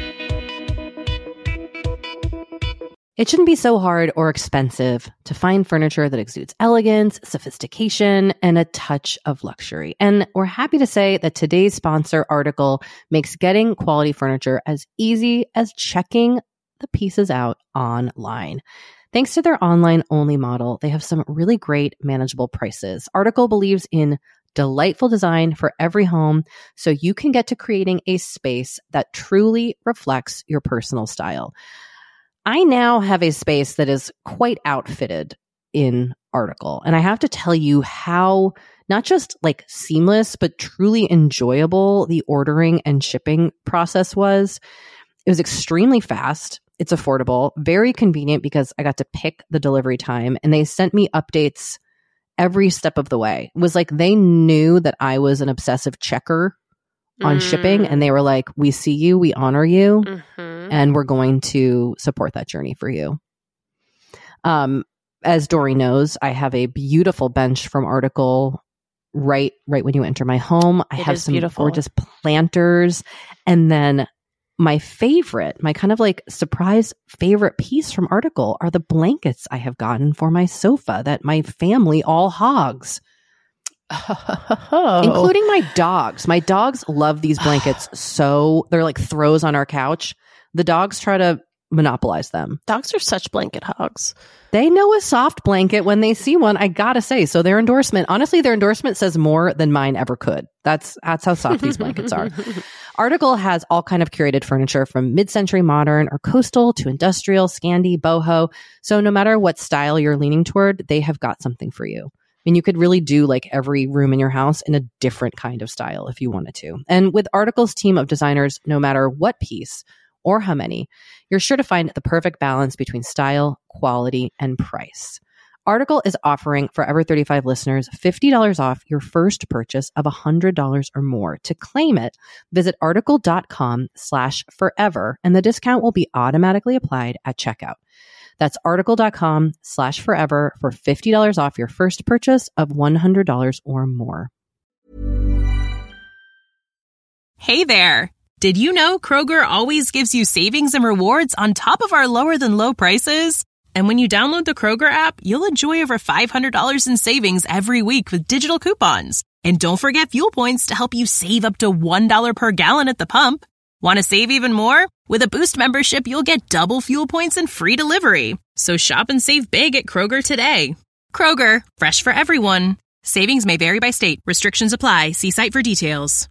It shouldn't be so hard or expensive to find furniture that exudes elegance, sophistication, and a touch of luxury. And we're happy to say that today's sponsor, Article, makes getting quality furniture as easy as checking the pieces out online. Thanks to their online-only model, they have some really great manageable prices. Article believes in delightful design for every home, so you can get to creating a space that truly reflects your personal style. I now have a space that is quite outfitted in Article, and I have to tell you how not just like seamless, but truly enjoyable the ordering and shipping process was. It was extremely fast. It's affordable, very convenient because I got to pick the delivery time, and they sent me updates every step of the way. It was like they knew that I was an obsessive checker on shipping, and they were like, we see you, we honor you, and we're going to support that journey for you. As Dory knows, I have a beautiful bench from Article right when you enter my home. I have some gorgeous planters, and then my kind of like surprise favorite piece from Article are the blankets I have gotten for my sofa that my family all hogs. Including my dogs. My dogs love these blankets, so they're like throws on our couch. The dogs try to monopolize them. Dogs are such blanket hogs. They know a soft blanket when they see one, I gotta say. So their endorsement says more than mine ever could. That's how soft these blankets are. Article has all kind of curated furniture from mid-century modern or coastal to industrial, Scandi, boho. So no matter what style you're leaning toward, they have got something for you. I mean, you could really do like every room in your house in a different kind of style if you wanted to. And with Article's team of designers, no matter what piece or how many, you're sure to find the perfect balance between style, quality, and price. Article is offering Forever 35 listeners $50 off your first purchase of $100 or more. To claim it, visit article.com/forever, and the discount will be automatically applied at checkout. That's article.com/forever for $50 off your first purchase of $100 or more. Hey there. Did you know Kroger always gives you savings and rewards on top of our lower than low prices? And when you download the Kroger app, you'll enjoy over $500 in savings every week with digital coupons. And don't forget fuel points to help you save up to $1 per gallon at the pump. Want to save even more? With a Boost membership, you'll get double fuel points and free delivery. So shop and save big at Kroger today. Kroger, fresh for everyone. Savings may vary by state. Restrictions apply. See site for details.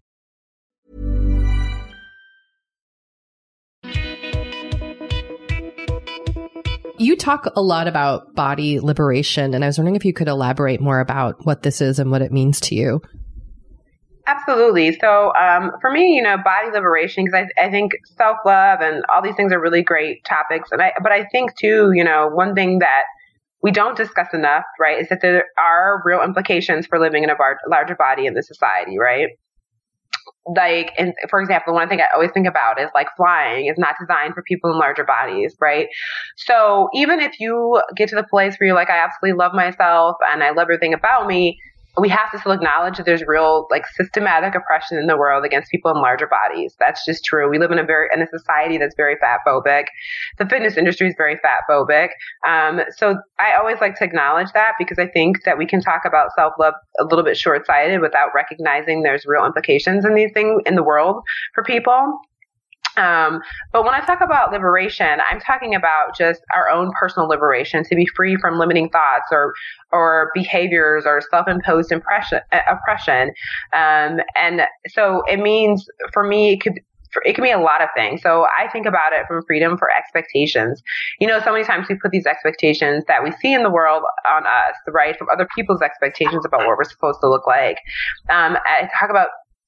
You talk a lot about body liberation, and I was wondering if you could elaborate more about what this is and what it means to you. Absolutely. So for me, body liberation, because I think self-love and all these things are really great topics. But I think too, one thing that we don't discuss enough, right, is that there are real implications for living in a larger body in this society, right? Like, and for example, one thing I always think about is like flying is not designed for people in larger bodies, right? So even if you get to the place where you're like, I absolutely love myself and I love everything about me, we have to still acknowledge that there's real like systematic oppression in the world against people in larger bodies. That's just true. We live in a society that's very fat phobic. The fitness industry is very fat phobic. So I always like to acknowledge that, because I think that we can talk about self-love a little bit short-sighted without recognizing there's real implications in these things in the world for people. But when I talk about liberation, I'm talking about just our own personal liberation, to be free from limiting thoughts or behaviors or self-imposed oppression. And so it means, for me, it can be a lot of things. So I think about it from freedom for expectations. So many times we put these expectations that we see in the world on us, right, from other people's expectations about what we're supposed to look like. I talk about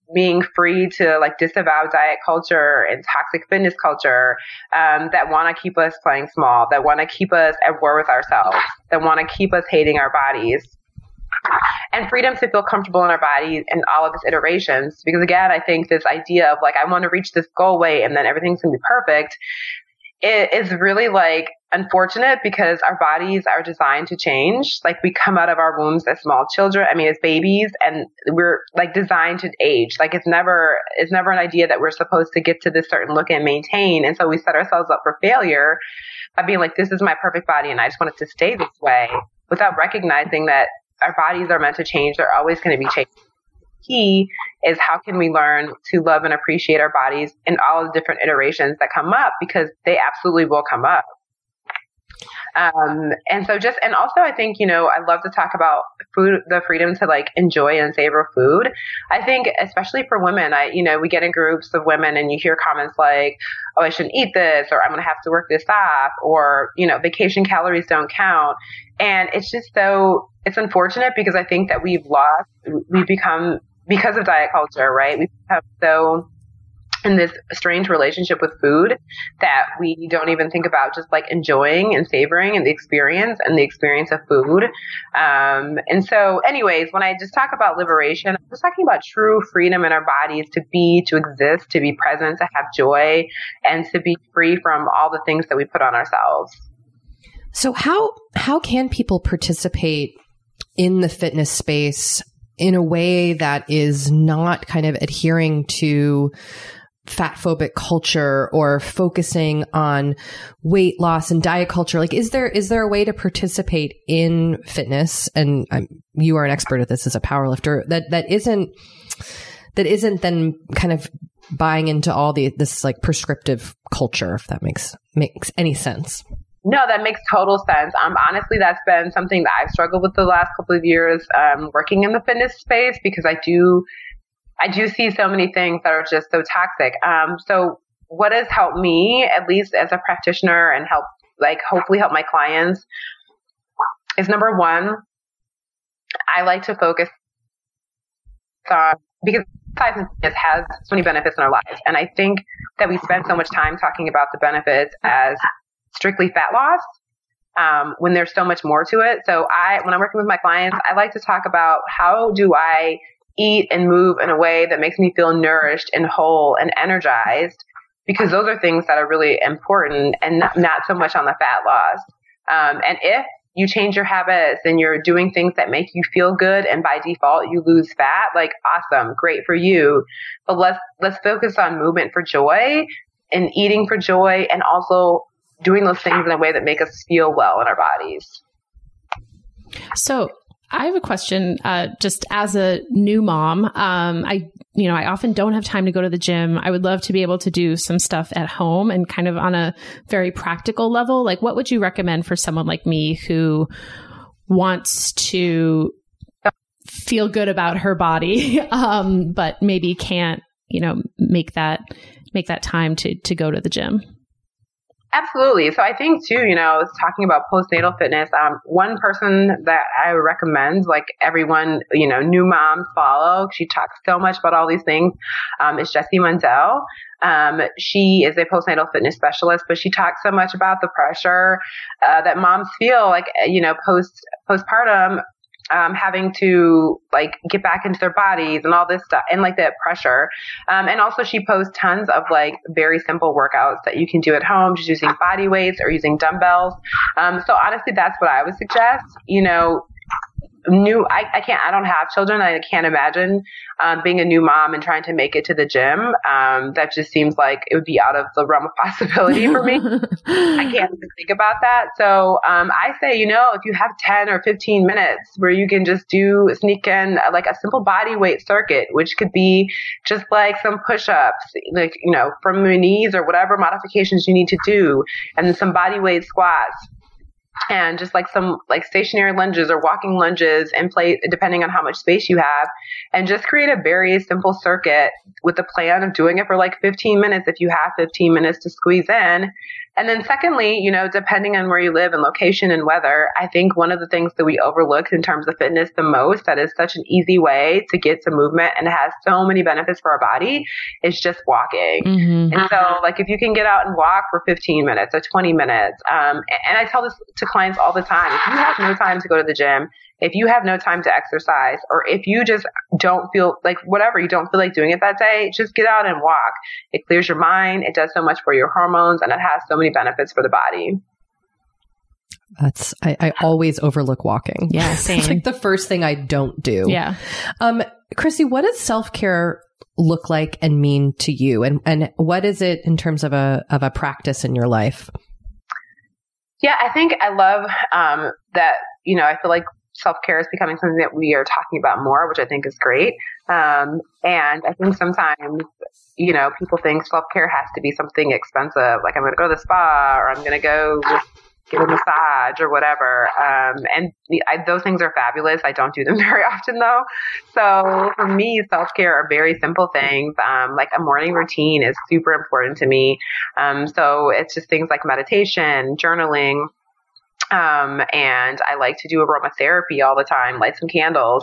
being free to like disavow diet culture and toxic fitness culture, that want to keep us playing small, that want to keep us at war with ourselves, that want to keep us hating our bodies. And freedom to feel comfortable in our bodies in all of its iterations. Because again, I think this idea of like, I want to reach this goal weight and then everything's going to be perfect, it is really like unfortunate because our bodies are designed to change. Like we come out of our wombs as small children, as babies, and we're like designed to age. Like it's never an idea that we're supposed to get to this certain look and maintain. And so we set ourselves up for failure by being like, this is my perfect body and I just want it to stay this way, without recognizing that our bodies are meant to change. They're always going to be changing. Key is how can we learn to love and appreciate our bodies in all the different iterations that come up, because they absolutely will come up. And also I think, I love to talk about food, the freedom to like enjoy and savor food. I think especially for women, we get in groups of women and you hear comments like, oh, I shouldn't eat this, or I'm going to have to work this off, or, vacation calories don't count. And it's just it's unfortunate because I think that we've become, because of diet culture, right? We've become so in this strange relationship with food that we don't even think about just like enjoying and savoring and the experience of food. And so anyways, when I just talk about liberation, I'm just talking about true freedom in our bodies to exist, to be present, to have joy, and to be free from all the things that we put on ourselves. So how can people participate in the fitness space in a way that is not kind of adhering to fat phobic culture or focusing on weight loss and diet culture? Like, is there a way to participate in fitness? And you are an expert at this as a powerlifter that isn't then kind of buying into all this like prescriptive culture, if that makes any sense. No, that makes total sense. Honestly, that's been something that I've struggled with the last couple of years, working in the fitness space, because I do see so many things that are just so toxic. So what has helped me, at least as a practitioner, and hopefully help my clients, is number one, I like to focus on, because exercise has so many benefits in our lives. And I think that we spend so much time talking about the benefits as strictly fat loss, when there's so much more to it. So when I'm working with my clients, I like to talk about how do I eat and move in a way that makes me feel nourished and whole and energized, because those are things that are really important and not so much on the fat loss. And if you change your habits and you're doing things that make you feel good and by default you lose fat, like awesome, great for you. But let's focus on movement for joy and eating for joy, and also doing those things in a way that make us feel well in our bodies. So I have a question, just as a new mom. I often don't have time to go to the gym. I would love to be able to do some stuff at home and kind of on a very practical level. Like, what would you recommend for someone like me who wants to feel good about her body, but maybe can't, make that time to go to the gym? Absolutely. So I think too, talking about postnatal fitness, one person that I recommend, like everyone, new moms follow, she talks so much about all these things, is Jessie Mundell. She is a postnatal fitness specialist, but she talks so much about the pressure, that moms feel like, postpartum, having to like get back into their bodies and all this stuff, and like that pressure. And also she posts tons of like very simple workouts that you can do at home, just using body weights or using dumbbells. So honestly, that's what I would suggest. I don't have children. I can't imagine being a new mom and trying to make it to the gym. That just seems like it would be out of the realm of possibility for me. I can't even think about that. So I say, if you have 10 or 15 minutes where you can just sneak in like a simple body weight circuit, which could be just like some push-ups, like, from your knees or whatever modifications you need to do, and then some body weight squats, and just like some like stationary lunges or walking lunges in place, depending on how much space you have, and just create a very simple circuit with the plan of doing it for like 15 minutes if you have 15 minutes to squeeze in. And then secondly, depending on where you live and location and weather, I think one of the things that we overlook in terms of fitness the most, that is such an easy way to get to movement and it has so many benefits for our body, is just walking. Mm-hmm. And so like if you can get out and walk for 15 minutes or 20 minutes, and I tell this to clients all the time, if you have no time to go to the gym, if you have no time to exercise, or if you just don't feel like whatever, you don't feel like doing it that day, just get out and walk. It clears your mind. It does so much for your hormones, and it has so many benefits for the body. I always overlook walking. Yeah, same. It's like the first thing I don't do. Yeah. Chrissy, what does self-care look like and mean to you? And what is it in terms of a practice in your life? Yeah, I think I love that, I feel like self-care is becoming something that we are talking about more, which I think is great. And I think sometimes, people think self-care has to be something expensive, like I'm going to go to the spa or I'm going to go get a massage or whatever. And those things are fabulous. I don't do them very often though. So for me, self-care are very simple things. Like a morning routine is super important to me. So it's just things like meditation, journaling, and I like to do aromatherapy all the time, light some candles.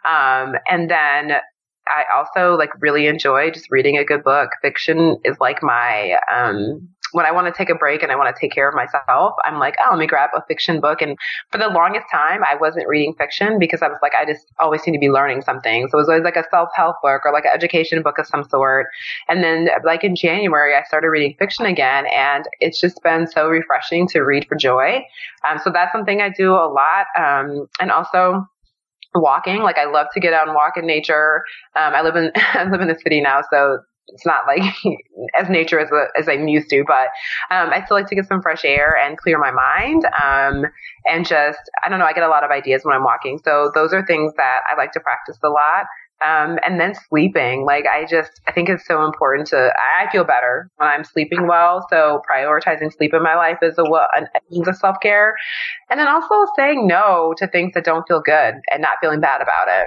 And then I also really enjoy just reading a good book. Fiction is like my, when I want to take a break and I want to take care of myself, I'm like, oh, let me grab a fiction book. And for the longest time, I wasn't reading fiction because I was like, I just always seem to be learning something. So it was always like a self-help book or like an education book of some sort. And then in January, I started reading fiction again, and it's just been so refreshing to read for joy. So that's something I do a lot. And also walking, I love to get out and walk in nature. I live in the city now, so it's not like as nature as I'm used to, but I still like to get some fresh air and clear my mind. And just, I don't know, I get a lot of ideas when I'm walking. So those are things that I like to practice a lot. And then sleeping, I think it's so important I feel better when I'm sleeping well. So prioritizing sleep in my life is a means of self-care. And then also saying no to things that don't feel good and not feeling bad about it.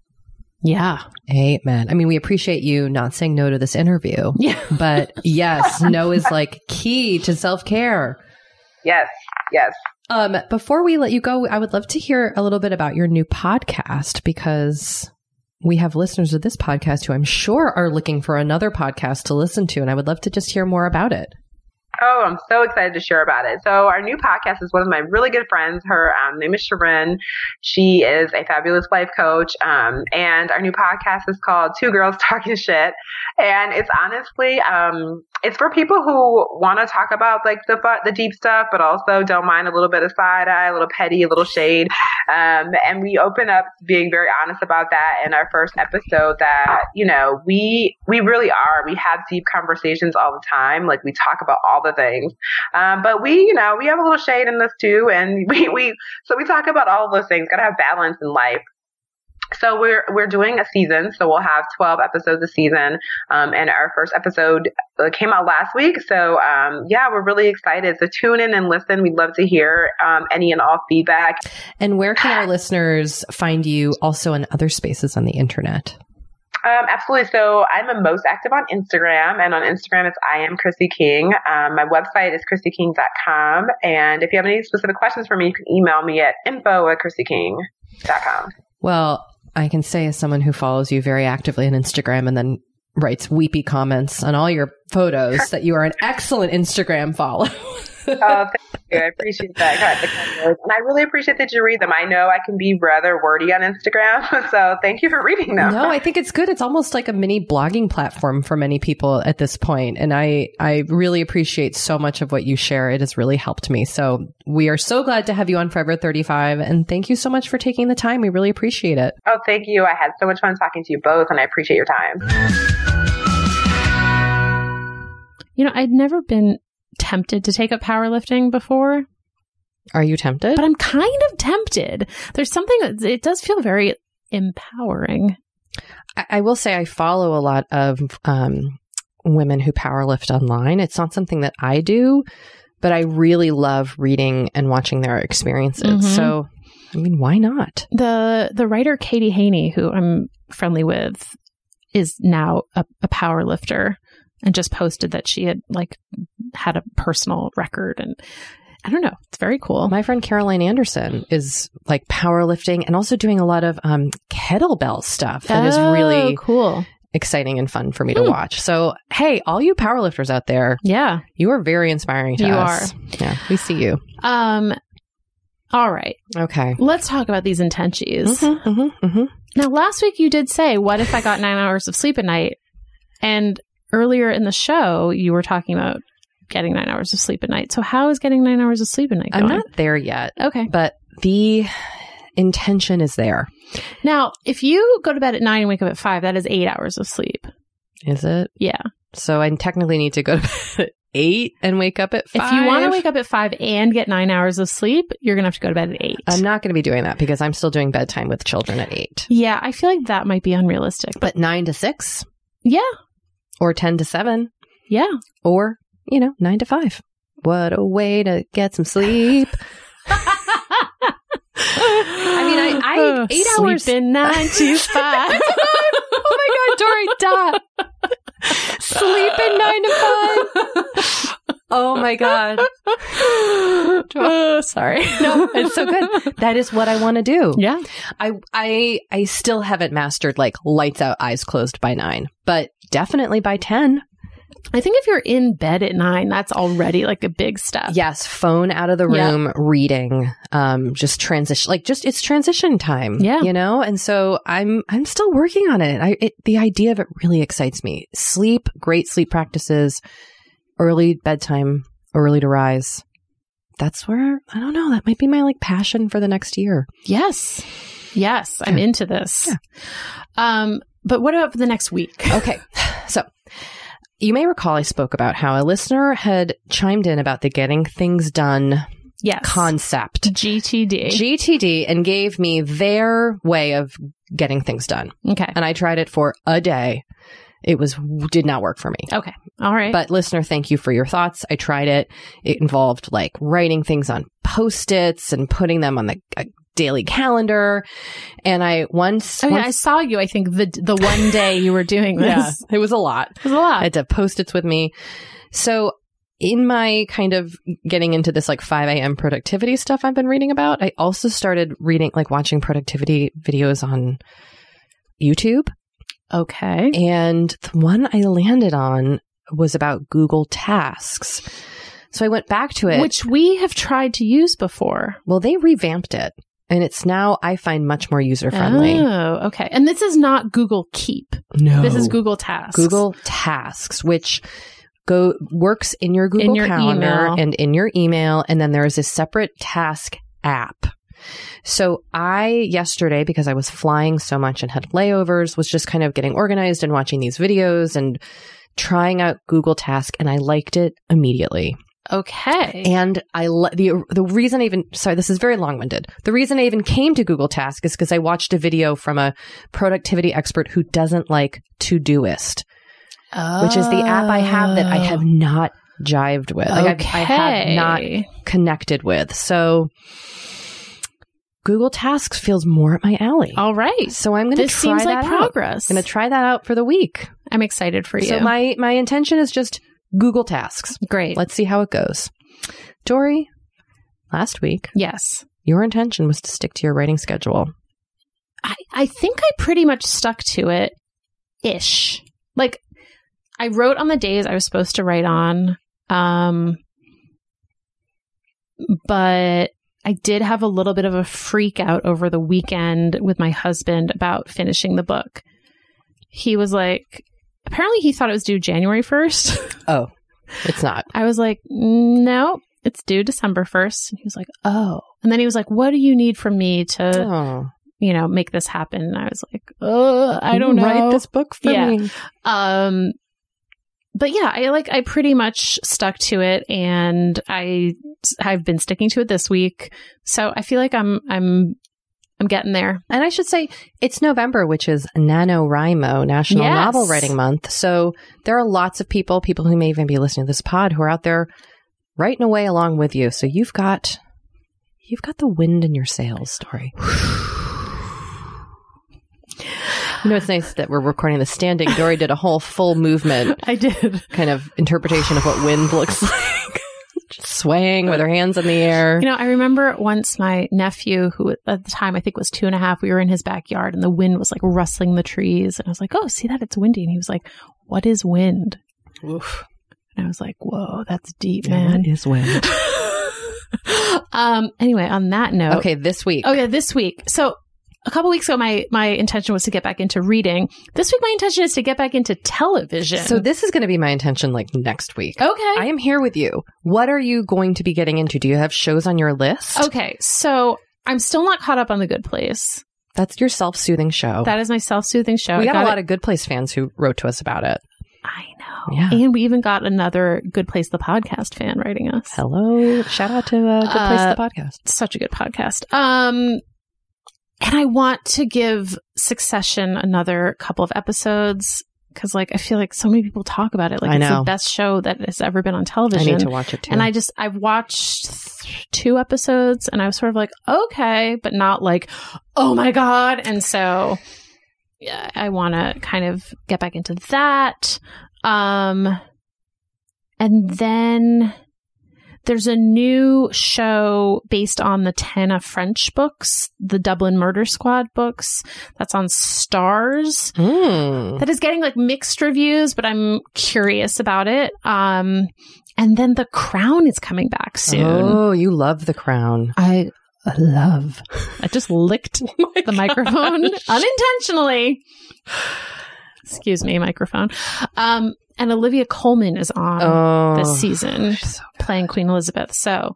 Yeah. Amen. I mean, we appreciate you not saying no to this interview. Yeah. But yes, no is key to self-care. Yes. Yes. Before we let you go, I would love to hear a little bit about your new podcast, because we have listeners of this podcast who I'm sure are looking for another podcast to listen to. And I would love to just hear more about it. Oh, I'm so excited to share about it. So our new podcast is one of my really good friends. Her name is Sharon. She is a fabulous life coach. And our new podcast is called Two Girls Talking Shit. And it's honestly, it's for people who want to talk about the deep stuff, but also don't mind a little bit of side eye, a little petty, a little shade. And we open up being very honest about that in our first episode, that, we really are. We have deep conversations all the time. We talk about all the things. But we have a little shade in this too. And we talk about all of those things. Got to have balance in life. So we're doing a season. So we'll have 12 episodes a season. And our first episode came out last week. So, we're really excited. So tune in and listen. We'd love to hear, any and all feedback. And where can our listeners find you also in other spaces on the internet? Absolutely. So I'm most active on Instagram, and on Instagram, it's I am Chrissy King. My website is chrissyking.com. And if you have any specific questions for me, you can email me at info@chrissyking.com. Well, I can say as someone who follows you very actively on Instagram and then writes weepy comments on all your photos that you are an excellent Instagram follow. Oh, thank you. I appreciate that. And I really appreciate that you read them. I know I can be rather wordy on Instagram, so thank you for reading them. No, I think it's good. It's almost like a mini blogging platform for many people at this point. And I really appreciate so much of what you share. It has really helped me. So we are so glad to have you on Forever 35. And thank you so much for taking the time. We really appreciate it. Oh, thank you. I had so much fun talking to you both, and I appreciate your time. I'd never been tempted to take up powerlifting before. Are you tempted? But I'm kind of tempted. There's something that it does feel very empowering. I will say I follow a lot of women who powerlift online. It's not something that I do, but I really love reading and watching their experiences. Mm-hmm. So, I mean, why not? The writer Katie Haney, who I'm friendly with, is now a powerlifter. and just posted that she had had a personal record. And I don't know. It's very cool. My friend Caroline Anderson is like powerlifting and also doing a lot of kettlebell stuff. That is really cool, exciting and fun for me to watch. So, hey, all you powerlifters out there, you are very inspiring to us. You are. Yeah, we see you. All right. Okay. Let's talk about these intentions. Now, last week you did say, what if I got 9 hours of sleep a night? And earlier in the show, you were talking about getting 9 hours of sleep at night. So how is getting 9 hours of sleep a night going? I'm not there yet. Okay. But the intention is there. Now, if you go to bed at 9 and wake up at 5, that is 8 hours of sleep. Is it? Yeah. So I technically need to go to bed at 8 and wake up at 5? If you want to wake up at 5 and get 9 hours of sleep, you're going to have to go to bed at 8. I'm not going to be doing that because I'm still doing bedtime with children at 8. Yeah, I feel like that might be unrealistic. But 9 to 6? Yeah. Or 10 to 7? Yeah. Or, 9 to 5. What a way to get some sleep. I mean, I 8 hours. Sleeping 9 to 5. Oh my God, Dory, stop. Sleeping 9 to 5. Oh my God. Sorry. No, it's so good. That is what I want to do. Yeah. I still haven't mastered lights out, eyes closed by 9, but definitely by 10. I think if you're in bed at 9, that's already a big step. Yes. Phone out of the room, reading, just transition, it's transition time. Yeah. And so I'm still working on it. The idea of it really excites me. Sleep, great sleep practices, early bedtime, early to rise. That's where, I don't know, that might be my passion for the next year. Yes. Yes. I'm into this. Yeah. But what about for the next week? Okay. So you may recall I spoke about how a listener had chimed in about the getting things done concept. GTD, and gave me their way of getting things done. Okay. And I tried it for a day. It did not work for me. Okay. All right. But listener, thank you for your thoughts. I tried it. It involved writing things on Post-its and putting them on the daily calendar. And I I saw you, I think the one day you were doing this. Yeah, it was a lot. I had to have Post-its with me. So in my kind of getting into this 5 a.m. productivity stuff I've been reading about, I also started reading, watching productivity videos on YouTube. Okay. And the one I landed on was about Google Tasks. So I went back to it. Which we have tried to use before. Well, they revamped it. And it's now, I find, much more user-friendly. Oh, okay. And this is not Google Keep. No. This is Google Tasks. Google Tasks, which works in your Google Calendar and in your email. And then there is a separate task app. So yesterday, because I was flying so much and had layovers, was just kind of getting organized and watching these videos and trying out Google Task. And I liked it immediately. Okay. And the reason sorry, this is very long-winded. The reason I even came to Google Task is because I watched a video from a productivity expert who doesn't like Todoist, which is the app I have that I have not jived with. I have not connected with. So Google Tasks feels more up my alley. All right. So I'm going to try that out. This seems like progress. I'm going to try that out for the week. I'm excited for you. So my intention is just Google Tasks. Great. Let's see how it goes. Dory, last week. Yes. Your intention was to stick to your writing schedule. I think I pretty much stuck to it ish. I wrote on the days I was supposed to write on. But I did have a little bit of a freak out over the weekend with my husband about finishing the book. He was apparently he thought it was due January 1st. Oh, it's not. I was like, no, it's due December 1st. And he was like, oh. And then he was like, what do you need from me to, make this happen? And I was like, I don't know. Write this book for me. But yeah, I pretty much stuck to it, and I've been sticking to it this week. So I feel like I'm getting there. And I should say it's November, which is NaNoWriMo, National Novel Writing Month. So there are lots of people who may even be listening to this pod who are out there writing away along with you. So you've got the wind in your sails, Dory. You know, it's nice that we're recording the standing. Dory did a whole full movement. I did. Kind of interpretation of what wind looks like. Just swaying with her hands in the air. You know, I remember once my nephew, who at the time I think was 2.5, we were in his backyard and the wind was like rustling the trees. And I was like, oh, see that? It's windy. And he was like, what is wind? Oof. And I was like, whoa, that's deep, man. What is wind? Anyway, on that note. Okay, this week. Oh, yeah, this week. So a couple weeks ago, my intention was to get back into reading. This week, my intention is to get back into television. So this is going to be my intention like next week. Okay. I am here with you. What are you going to be getting into? Do you have shows on your list? Okay. So I'm still not caught up on The Good Place. That's your self-soothing show. That is my self-soothing show. We got a lot of Good Place fans who wrote to us about it. I know. Yeah. And we even got another Good Place, the podcast fan writing us. Hello. Shout out to Good Place, the podcast. Such a good podcast. And I want to give Succession another couple of episodes because, like, I feel like so many people talk about it. Like, it's the best show that has ever been on television. I need to watch it too. And I've watched 2 episodes and I was sort of like, okay, but not like, oh my God. And so, yeah, I want to kind of get back into that. And then there's a new show based on the Tana French books, the Dublin Murder Squad books. That's on Starz. That is getting like mixed reviews, but I'm curious about it. And then The Crown is coming back soon. Oh, you love The Crown. I just licked the microphone unintentionally. Excuse me, microphone. And Olivia Colman is on this season playing Queen Elizabeth. So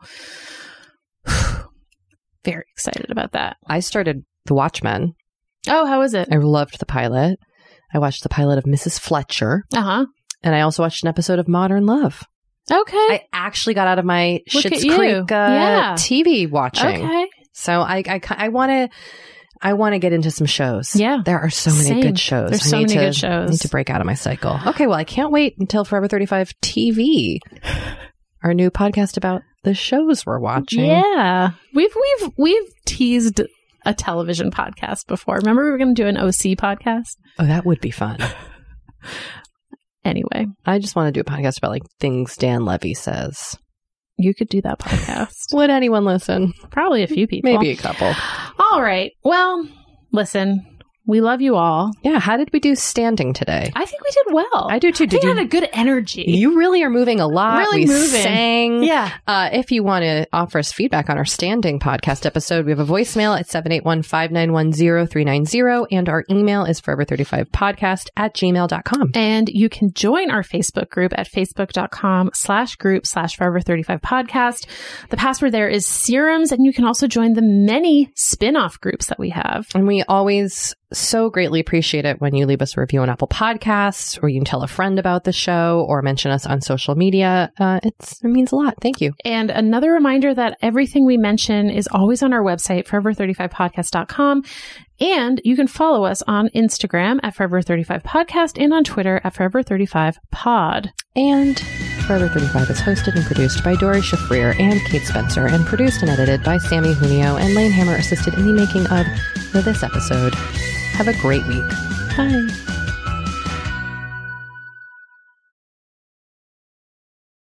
very excited about that. I started The Watchmen. Oh, how is it? I loved the pilot. I watched the pilot of Mrs. Fletcher. Uh-huh. And I also watched an episode of Modern Love. Okay. I actually got out of my Schitt's Creek TV watching. Okay. So I want to get into some shows. Yeah. There are so many good shows. There's so many good shows. I need to break out of my cycle. Okay, well, I can't wait until Forever 35 TV, our new podcast about the shows we're watching. Yeah. We've teased a television podcast before. Remember we were going to do an OC podcast? Oh, that would be fun. Anyway. I just want to do a podcast about like things Dan Levy says. You could do that podcast. Would anyone listen? Probably a few people. Maybe a couple. All right. Well, listen, we love you all. Yeah. How did we do standing today? I think we did well. I do too. I think I had a good energy. You really are moving a lot. Really moving. Sang. Yeah. If you want to offer us feedback on our standing podcast episode, we have a voicemail at 781-591-0390. And our email is forever35podcast@gmail.com. And you can join our Facebook group at facebook.com/group/forever35podcast. The password there is serums. And you can also join the many spin-off groups that we have. And we always so greatly appreciate it when you leave us a review on Apple Podcasts, or you can tell a friend about the show or mention us on social media. It means a lot. Thank you. And another reminder that everything we mention is always on our website, forever35podcast.com. And you can follow us on Instagram at Forever35Podcast and on Twitter at Forever35Pod. And Forever 35 is hosted and produced by Dory Shafrir and Kate Spencer, and produced and edited by Sammy Junio, and Lane Hammer assisted in the making of this episode. Have a great week. Bye.